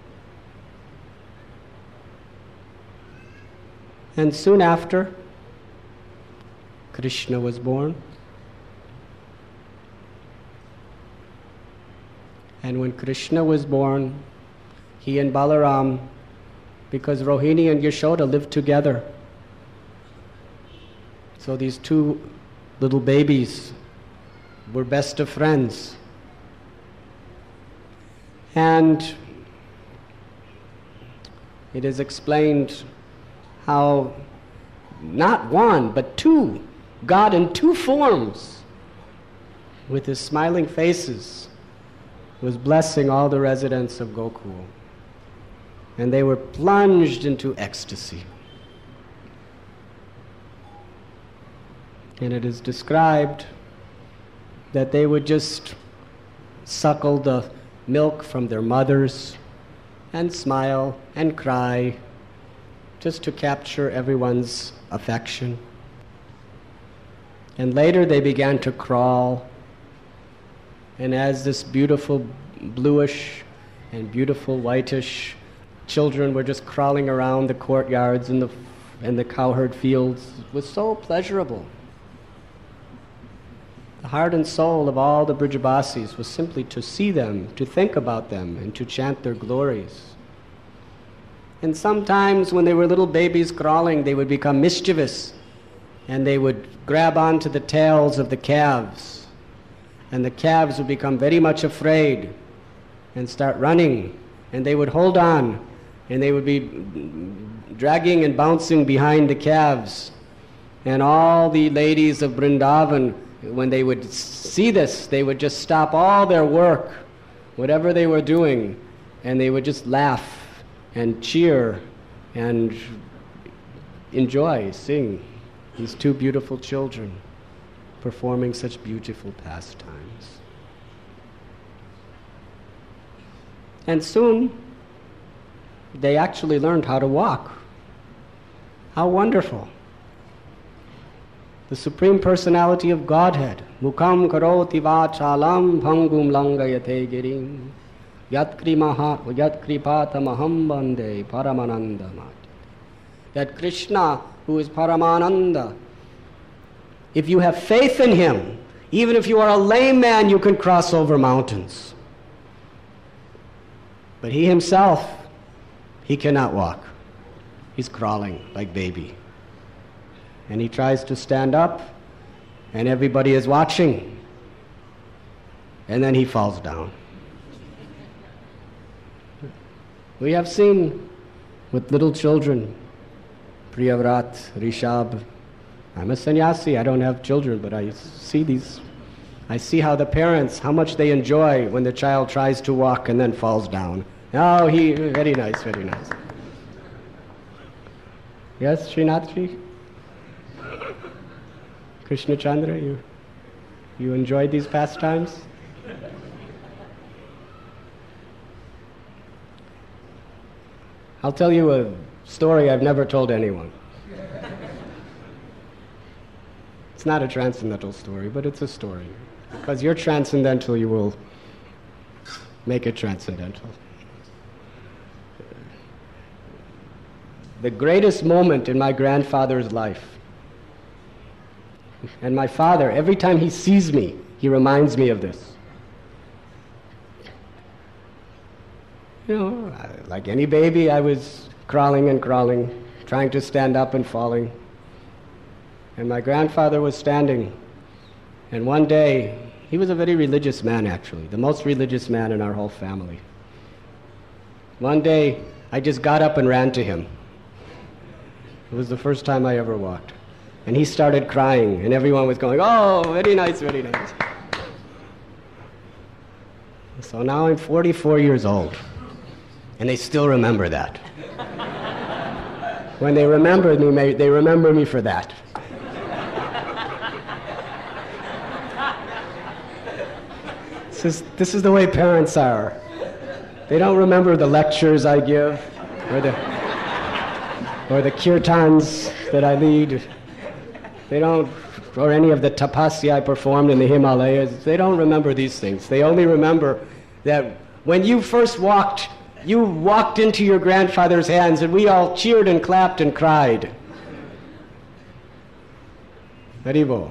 And soon after, Krishna was born. And when Krishna was born, he and Balaram, because Rohini and Yashoda lived together, so these two little babies were best of friends. And it is explained how not one, but two, God in two forms, with his smiling faces, was blessing all the residents of Gokul. And they were plunged into ecstasy. And it is described that they would just suckle the milk from their mothers and smile and cry just to capture everyone's affection. And later they began to crawl, and as this beautiful bluish and beautiful whitish children were just crawling around the courtyards and the and the cowherd fields, it was so pleasurable. The heart and soul of all the Brijabasis was simply to see them, to think about them, and to chant their glories. And sometimes when they were little babies crawling, they would become mischievous, and they would grab onto the tails of the calves, and the calves would become very much afraid and start running, and they would hold on, and they would be dragging and bouncing behind the calves. And all the ladies of Vrindavan, when they would see this, they would just stop all their work, whatever they were doing, and they would just laugh and cheer and enjoy seeing these two beautiful children performing such beautiful pastimes. And soon, they actually learned how to walk. How wonderful. The Supreme Personality of Godhead, Mukham karoti vachalam bhangum langayate girim yat krimaha yat kripatamaham bande paramananda mat. That Krishna, who is Paramananda, if you have faith in him, even if you are a lame man, you can cross over mountains. But he himself, he cannot walk. He's crawling like baby. And he tries to stand up, and everybody is watching. And then he falls down. We have seen with little children, Priyavrat, Rishab. I'm a sannyasi, I don't have children, but I see these. I see how the parents, how much they enjoy when the child tries to walk and then falls down. Oh, he, very nice, very nice. Yes, Srinathji? Krishna Chandra, you, you enjoyed these pastimes? I'll tell you a story I've never told anyone. It's not a transcendental story, but it's a story. Because you're transcendental, you will make it transcendental. The greatest moment in my grandfather's life, and my father, every time he sees me, he reminds me of this. You know, like any baby, I was crawling and crawling, trying to stand up and falling. And my grandfather was standing. And one day, he was a very religious man, actually, the most religious man in our whole family. One day, I just got up and ran to him. It was the first time I ever walked. And he started crying, and everyone was going, oh, very nice, very nice. So now I'm forty-four years old, and they still remember that. When they remember me, they remember me for that. This is, this is the way parents are. They don't remember the lectures I give, or the, or the kirtans that I lead. They don't, or any of the tapasya I performed in the Himalayas. They don't remember these things. They only remember that when you first walked, you walked into your grandfather's hands, and we all cheered and clapped and cried. Haribol.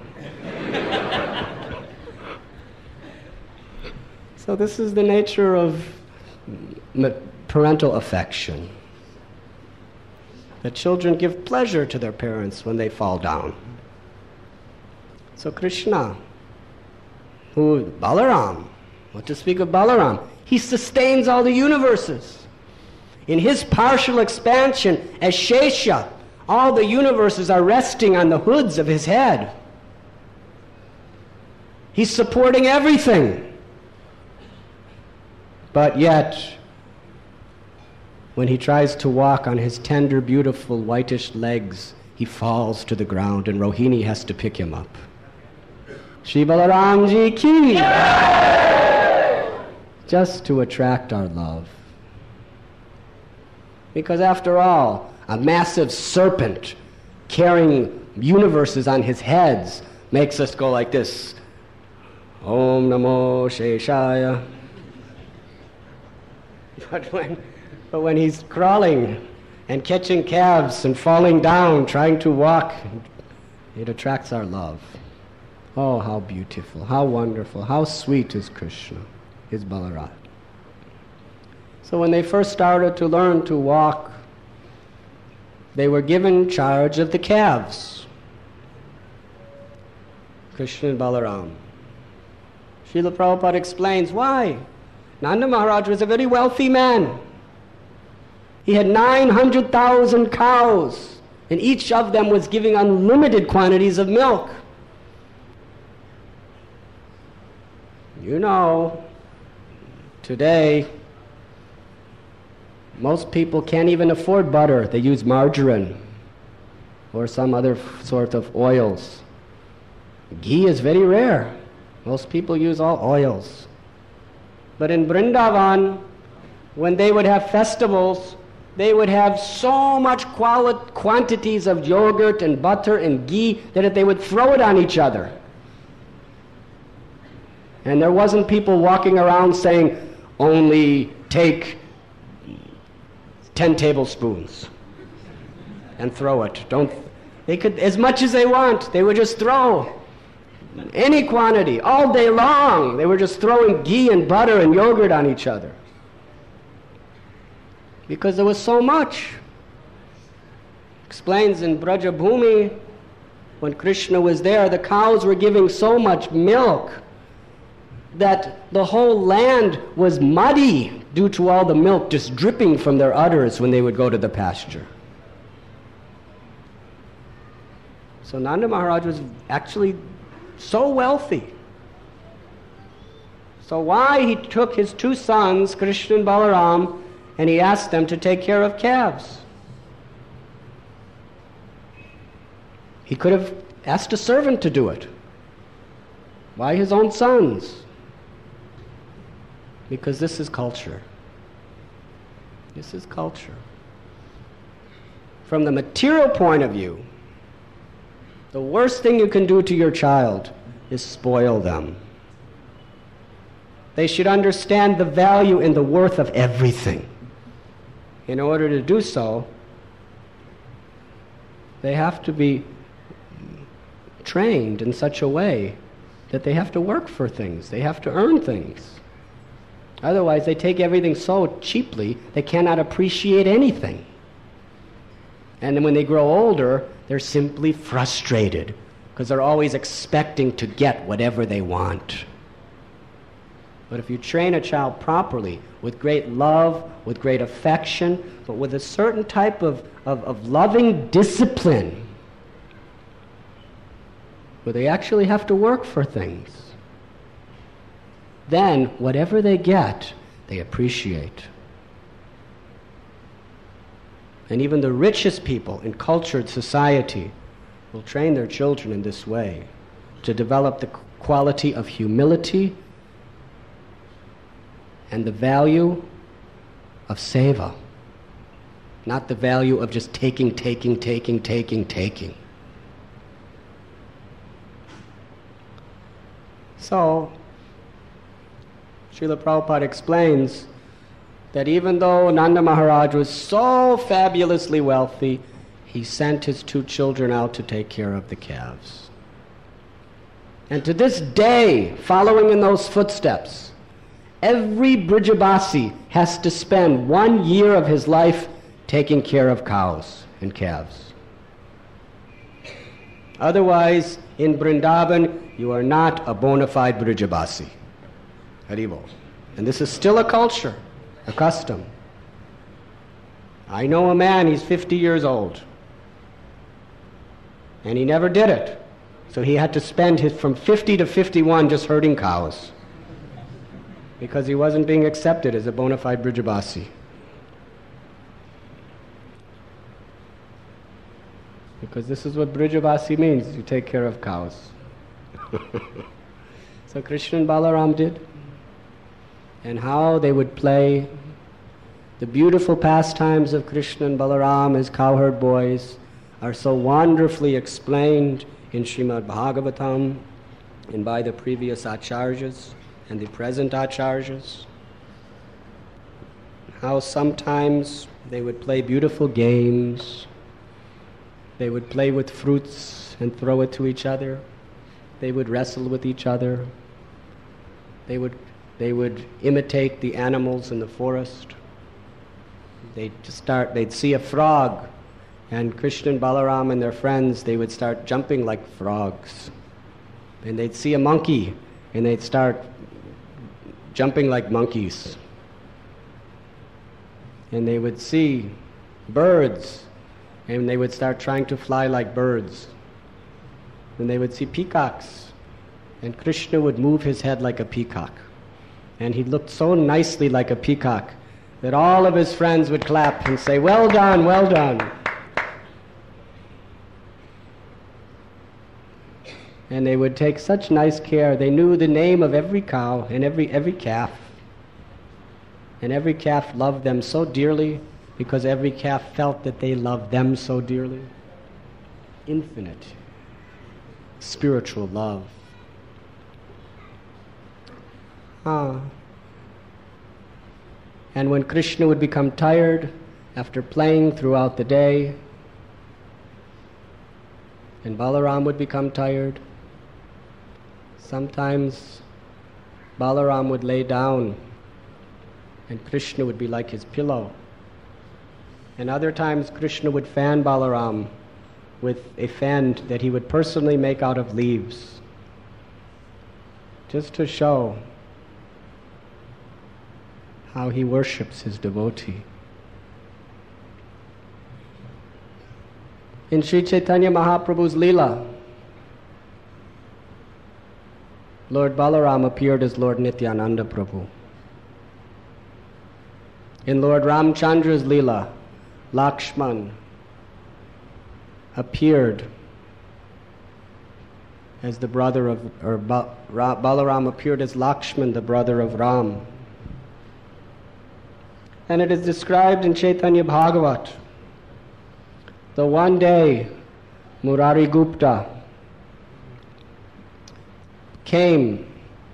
So this is the nature of parental affection. The children give pleasure to their parents when they fall down. So Krishna, who, Balaram, what to speak of Balaram, he sustains all the universes. In his partial expansion as Shesha, all the universes are resting on the hoods of his head. He's supporting everything. But yet, when he tries to walk on his tender, beautiful, whitish legs, he falls to the ground, and Rohini has to pick him up. Shri Balaram Ji ki. Just to attract our love. Because after all, a massive serpent carrying universes on his heads makes us go like this. Om Namo Sheshaya. But when, but when he's crawling and catching calves and falling down, trying to walk, it attracts our love. Oh, how beautiful, how wonderful, how sweet is Krishna, is Balaram. So when they first started to learn to walk, they were given charge of the calves. Krishna and Balaram. Srila Prabhupada explains why. Nanda Maharaj was a very wealthy man. He had nine hundred thousand cows, and each of them was giving unlimited quantities of milk. You know, today, most people can't even afford butter. They use margarine or some other f- sort of oils. Ghee is very rare. Most people use all oils. But in Vrindavan, when they would have festivals, they would have so much quali- quantities of yogurt and butter and ghee that they would throw it on each other. And there wasn't people walking around saying, only take ten tablespoons and throw it. Don't, they could, as much as they want, they would just throw any quantity all day long. They were just throwing ghee and butter and yogurt on each other because there was so much. Explains in Brajabhumi, when Krishna was there, the cows were giving so much milk that the whole land was muddy due to all the milk just dripping from their udders when they would go to the pasture. So Nanda Maharaj was actually so wealthy. So why he took his two sons, Krishna and Balaram, and he asked them to take care of calves. He could have asked a servant to do it. Why his own sons? Because this is culture. This is culture. From the material point of view, the worst thing you can do to your child is spoil them. They should understand the value and the worth of everything. In order to do so, they have to be trained in such a way that they have to work for things. They have to earn things. Otherwise, they take everything so cheaply, they cannot appreciate anything. And then when they grow older, they're simply frustrated because they're always expecting to get whatever they want. But if you train a child properly, with great love, with great affection, but with a certain type of, of, of loving discipline, where they actually have to work for things, then whatever they get, they appreciate. And even the richest people in cultured society will train their children in this way, to develop the quality of humility and the value of seva, not the value of just taking, taking, taking, taking, taking. So, Srila Prabhupada explains that even though Nanda Maharaj was so fabulously wealthy, he sent his two children out to take care of the calves. And to this day, following in those footsteps, every Brijabasi has to spend one year of his life taking care of cows and calves. Otherwise, in Vrindavan, you are not a bona fide Brijabasi. Haribol. And this is still a culture, a custom. I know a man, he's fifty years old, and he never did it. So he had to spend his, from fifty to fifty-one just herding cows, because he wasn't being accepted as a bona fide Brijabasi. Because this is what Brijabasi means, you take care of cows. So Krishna and Balaram did. And how they would play the beautiful pastimes of Krishna and Balaram as cowherd boys are so wonderfully explained in Srimad Bhagavatam and by the previous acharyas and the present acharyas. How sometimes they would play beautiful games. They would play with fruits and throw it to each other. They would wrestle with each other. They would, they would imitate the animals in the forest. They'd start, they'd see a frog, and Krishna and Balaram and their friends, they would start jumping like frogs. And they'd see a monkey, and they'd start jumping like monkeys. And they would see birds, and they would start trying to fly like birds. And they would see peacocks, and Krishna would move his head like a peacock. And he looked so nicely like a peacock that all of his friends would clap and say, "Well done, well done." And they would take such nice care. They knew the name of every cow and every, every calf. And every calf loved them so dearly because every calf felt that they loved them so dearly. Infinite spiritual love. Ah. And when Krishna would become tired after playing throughout the day, and Balaram would become tired, sometimes Balaram would lay down and Krishna would be like his pillow. And other times Krishna would fan Balaram with a fan that he would personally make out of leaves, just to show how he worships his devotee. In Sri Chaitanya Mahaprabhu's Leela, Lord Balaram appeared as Lord Nityananda Prabhu. In Lord Ramchandra's Leela, Lakshman appeared as the brother of, or ba, Ra, Balaram appeared as Lakshman, the brother of Ram. And it is described in Chaitanya Bhagavat, the one day Murari Gupta came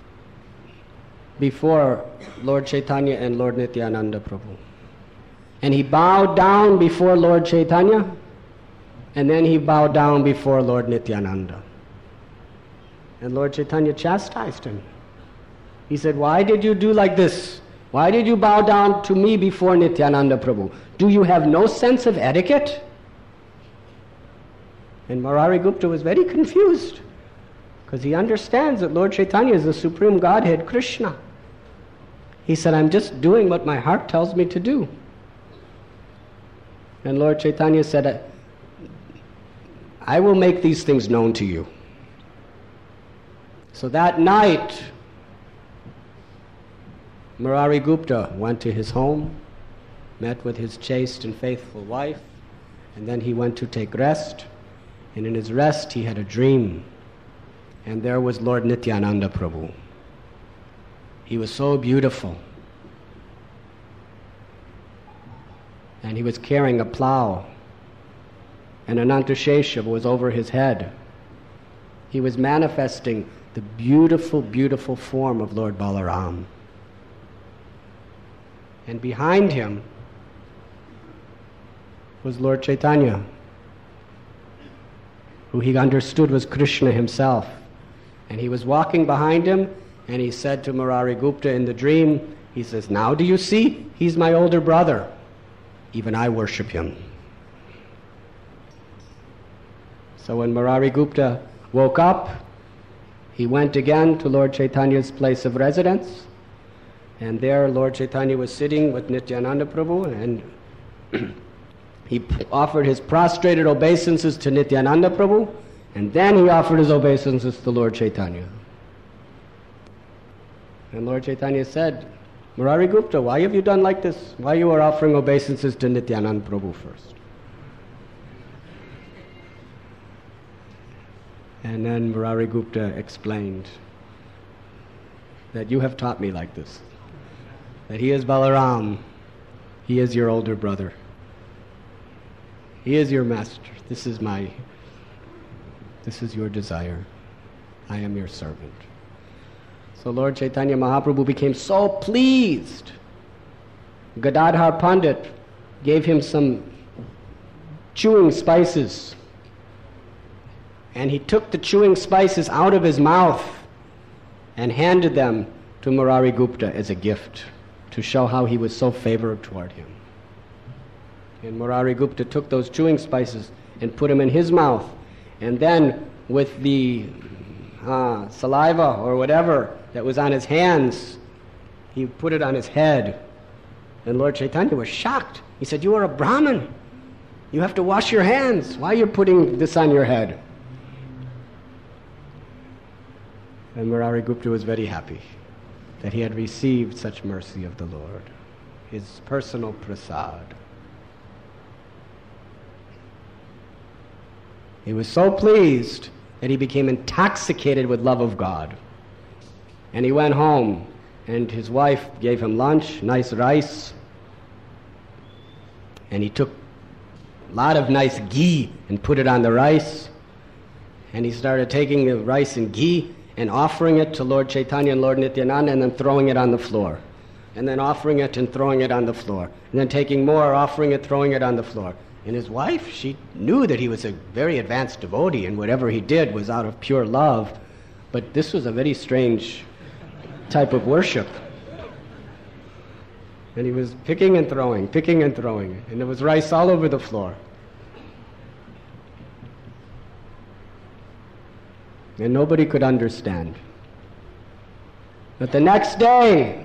before Lord Chaitanya and Lord Nityananda Prabhu. And he bowed down before Lord Chaitanya, and then he bowed down before Lord Nityananda. And Lord Chaitanya chastised him. He said, "Why did you do like this? Why did you bow down to me before Nityananda Prabhu? Do you have no sense of etiquette?" And Murari Gupta was very confused, because he understands that Lord Chaitanya is the Supreme Godhead, Krishna. He said, "I'm just doing what my heart tells me to do." And Lord Chaitanya said, "I will make these things known to you." So that night, Murari Gupta went to his home, met with his chaste and faithful wife, and then he went to take rest. And in his rest, he had a dream. And there was Lord Nityananda Prabhu. He was so beautiful. And he was carrying a plow. And Anantashesha was over his head. He was manifesting the beautiful, beautiful form of Lord Balaram. And behind him was Lord Chaitanya, who he understood was Krishna himself. And he was walking behind him, and he said to Murari Gupta in the dream, he says, "Now do you see? He's my older brother. Even I worship him." So when Murari Gupta woke up, he went again to Lord Chaitanya's place of residence, and there Lord Chaitanya was sitting with Nityananda Prabhu, and he offered his prostrated obeisances to Nityananda Prabhu, and then he offered his obeisances to Lord Chaitanya. And Lord Chaitanya said, "Murari Gupta, why have you done like this? Why you are offering obeisances to Nityananda Prabhu first?" And then Murari Gupta explained that you have taught me like this. That he is Balaram. He is your older brother. He is your master. This is my, this is your desire. I am your servant. So Lord Chaitanya Mahaprabhu became so pleased. Gadadhar Pandit gave him some chewing spices. And he took the chewing spices out of his mouth and handed them to Murari Gupta as a gift to show how he was so favored toward him. And Murari Gupta took those chewing spices and put them in his mouth. And then with the uh, saliva or whatever that was on his hands, he put it on his head. And Lord Chaitanya was shocked. He said, "You are a Brahmin. You have to wash your hands. Why are you putting this on your head?" And Murari Gupta was very happy that he had received such mercy of the Lord, his personal prasad. He was so pleased that he became intoxicated with love of God. And he went home, and his wife gave him lunch, nice rice, and he took a lot of nice ghee and put it on the rice, and he started taking the rice and ghee and offering it to Lord Chaitanya and Lord Nityananda, and then throwing it on the floor, and then offering it and throwing it on the floor, and then taking more, offering it, throwing it on the floor. And his wife, she knew that he was a very advanced devotee, and whatever he did was out of pure love, but this was a very strange type of worship. And he was picking and throwing, picking and throwing, and there was rice all over the floor. And nobody could understand. But the next day,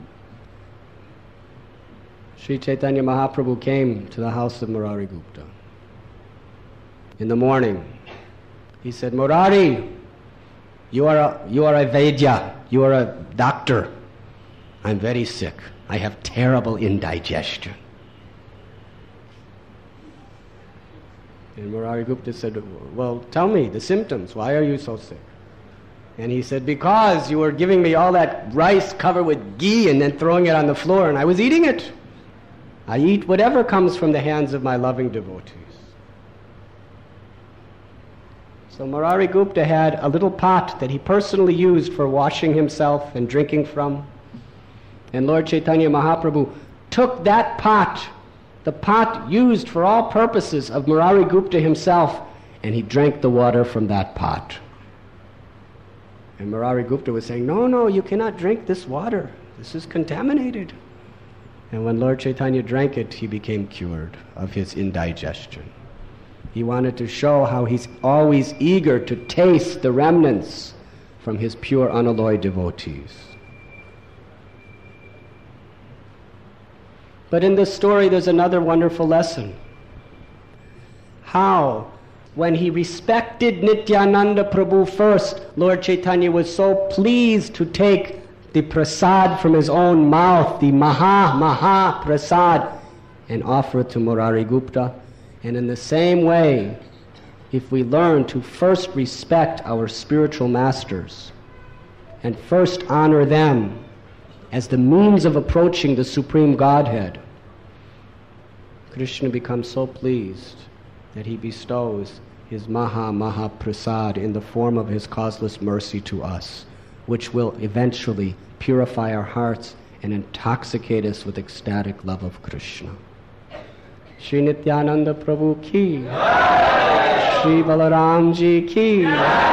Sri Chaitanya Mahaprabhu came to the house of Murari Gupta. In the morning, he said, "Murari, you are a, you are a Vaidya, you are a doctor. I'm very sick. I have terrible indigestion." And Murari Gupta said, "Well, tell me the symptoms. Why are you so sick?" And he said, "Because you were giving me all that rice covered with ghee and then throwing it on the floor, and I was eating it. I eat whatever comes from the hands of my loving devotees." So Murari Gupta had a little pot that he personally used for washing himself and drinking from. And Lord Chaitanya Mahaprabhu took that pot, the pot used for all purposes of Murari Gupta himself, and he drank the water from that pot. And Murari Gupta was saying, "No, no, you cannot drink this water. This is contaminated." And when Lord Chaitanya drank it, he became cured of his indigestion. He wanted to show how he's always eager to taste the remnants from his pure unalloyed devotees. But in this story, there's another wonderful lesson. How, when he respected Nityananda Prabhu first, Lord Chaitanya was so pleased to take the prasad from his own mouth, the Maha Maha Prasad, and offer it to Murari Gupta. And in the same way, if we learn to first respect our spiritual masters and first honor them as the means of approaching the Supreme Godhead, Krishna becomes so pleased that he bestows his Maha Maha Prasad in the form of his causeless mercy to us, which will eventually purify our hearts and intoxicate us with ecstatic love of Krishna. Shri Nityananda Prabhu ki, Shri Balaram ji ki,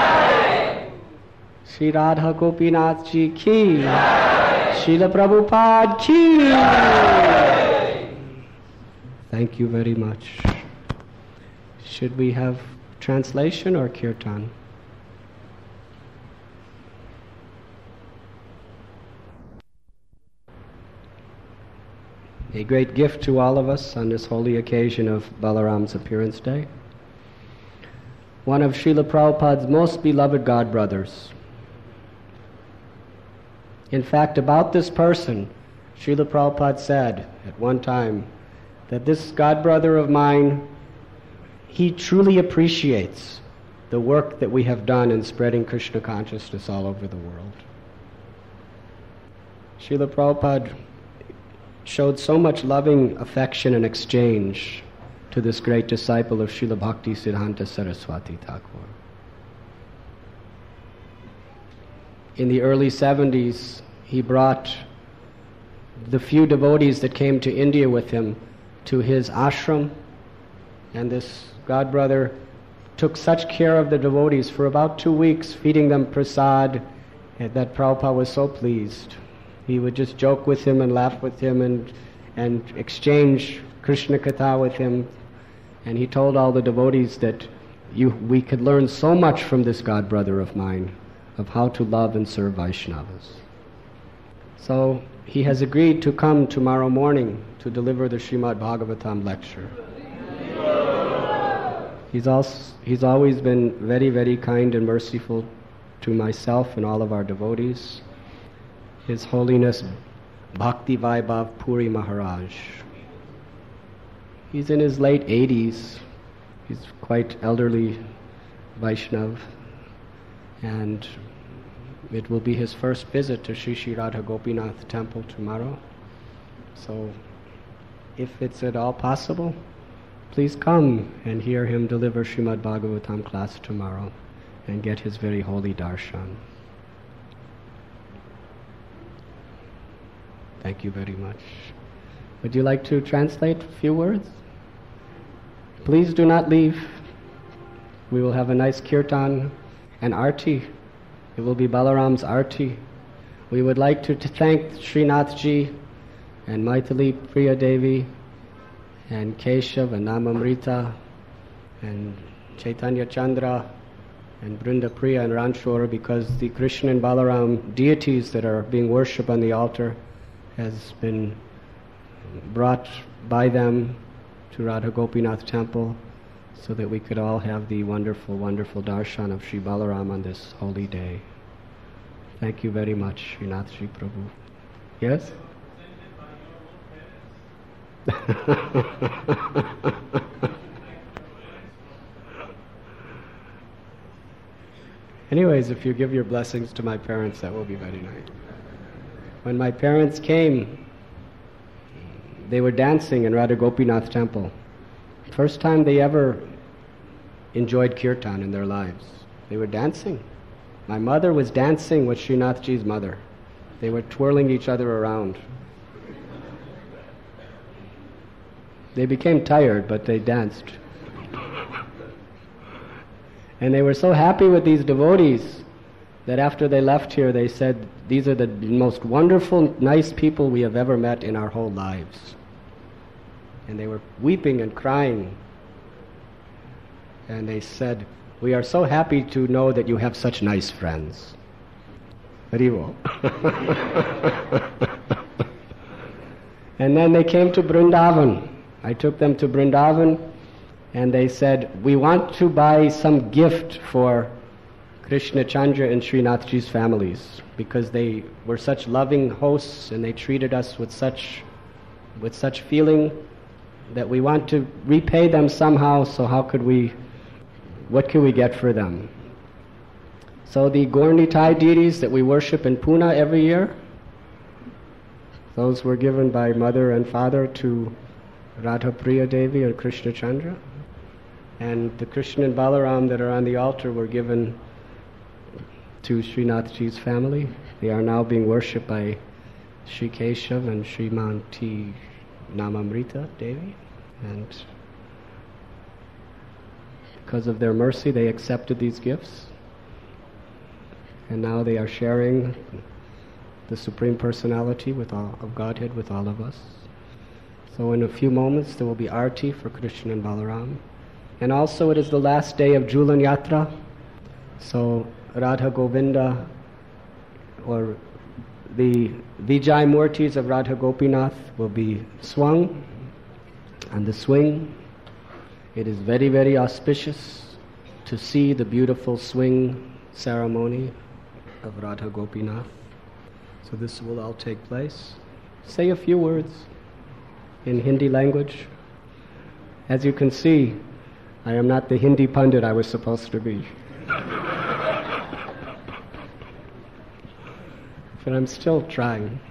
Shri Radha Gopinath ji ki, Srila Prabhupada ki. Thank you very much. Should we have translation or kirtan? A great gift to all of us on this holy occasion of Balaram's appearance day. One of Srila Prabhupada's most beloved God brothers. In fact, about this person, Srila Prabhupada said at one time that this God brother of mine, he truly appreciates the work that we have done in spreading Krishna consciousness all over the world. Srila Prabhupada showed so much loving affection and exchange to this great disciple of Srila Bhakti Siddhanta Saraswati Thakur. In the early seventies, he brought the few devotees that came to India with him to his ashram, and this godbrother took such care of the devotees for about two weeks, feeding them prasad, that Prabhupada was so pleased. He would just joke with him and laugh with him and and exchange Krishna Katha with him. And he told all the devotees that you, we could learn so much from this godbrother of mine, of how to love and serve Vaishnavas. So he has agreed to come tomorrow morning to deliver the Srimad Bhagavatam lecture. He's also, he's always been very, very kind and merciful to myself and all of our devotees. His Holiness Bhakti Vaibhav Puri Maharaj. He's in his late eighties. He's quite elderly Vaishnav. And it will be his first visit to Sri Sri Radha Gopinath temple tomorrow. So if it's at all possible, please come and hear him deliver Srimad Bhagavatam class tomorrow and get his very holy darshan. Thank you very much. Would you like to translate a few words? Please do not leave. We will have a nice kirtan and arti. It will be Balaram's arti. We would like to, to thank Srinathji and Maithili Priya Devi and Keshav and Namamrita and Chaitanya Chandra and Brinda Priya and Ranchora, because the Krishna and Balaram deities that are being worshipped on the altar has been brought by them to Radha Gopinath temple so that we could all have the wonderful, wonderful darshan of Sri Balaram on this holy day. Thank you very much, Srinathji Prabhu. Yes? Anyways, if you give your blessings to my parents, that will be very nice. When my parents came, they were dancing in Radha Gopinath temple. First time they ever enjoyed kirtan in their lives. They were dancing. My mother was dancing with Srinathji's mother. They were twirling each other around. They became tired, but they danced. And they were so happy with these devotees that after they left here, they said, these are the most wonderful, nice people we have ever met in our whole lives. And they were weeping and crying. And they said, we are so happy to know that you have such nice friends. Haribo. And then they came to Vrindavan. I took them to Vrindavan, and they said, we want to buy some gift for Krishna Chandra and Srinathji's families, because they were such loving hosts and they treated us with such with such feeling that we want to repay them somehow. So how could we, what can we get for them? So the Gaur-Nitai deities that we worship in Pune every year, those were given by mother and father to Radha Priya Devi or Krishna Chandra. And the Krishna and Balaram that are on the altar were given to Srinathji's family. They are now being worshipped by Sri Keshav and Srimanti Namamrita Devi. And because of their mercy, they accepted these gifts. And now they are sharing the Supreme Personality with all, of Godhead with all of us. So in a few moments there will be Arti for Krishna and Balaram. And also it is the last day of Julan Yatra. So Radha Govinda, or the Vijay Murtis of Radha Gopinath, will be swung on the swing. It is very, very auspicious to see the beautiful swing ceremony of Radha Gopinath. So this will all take place. Say a few words in Hindi language. As you can see, I am not the Hindi pundit I was supposed to be. But I'm still trying.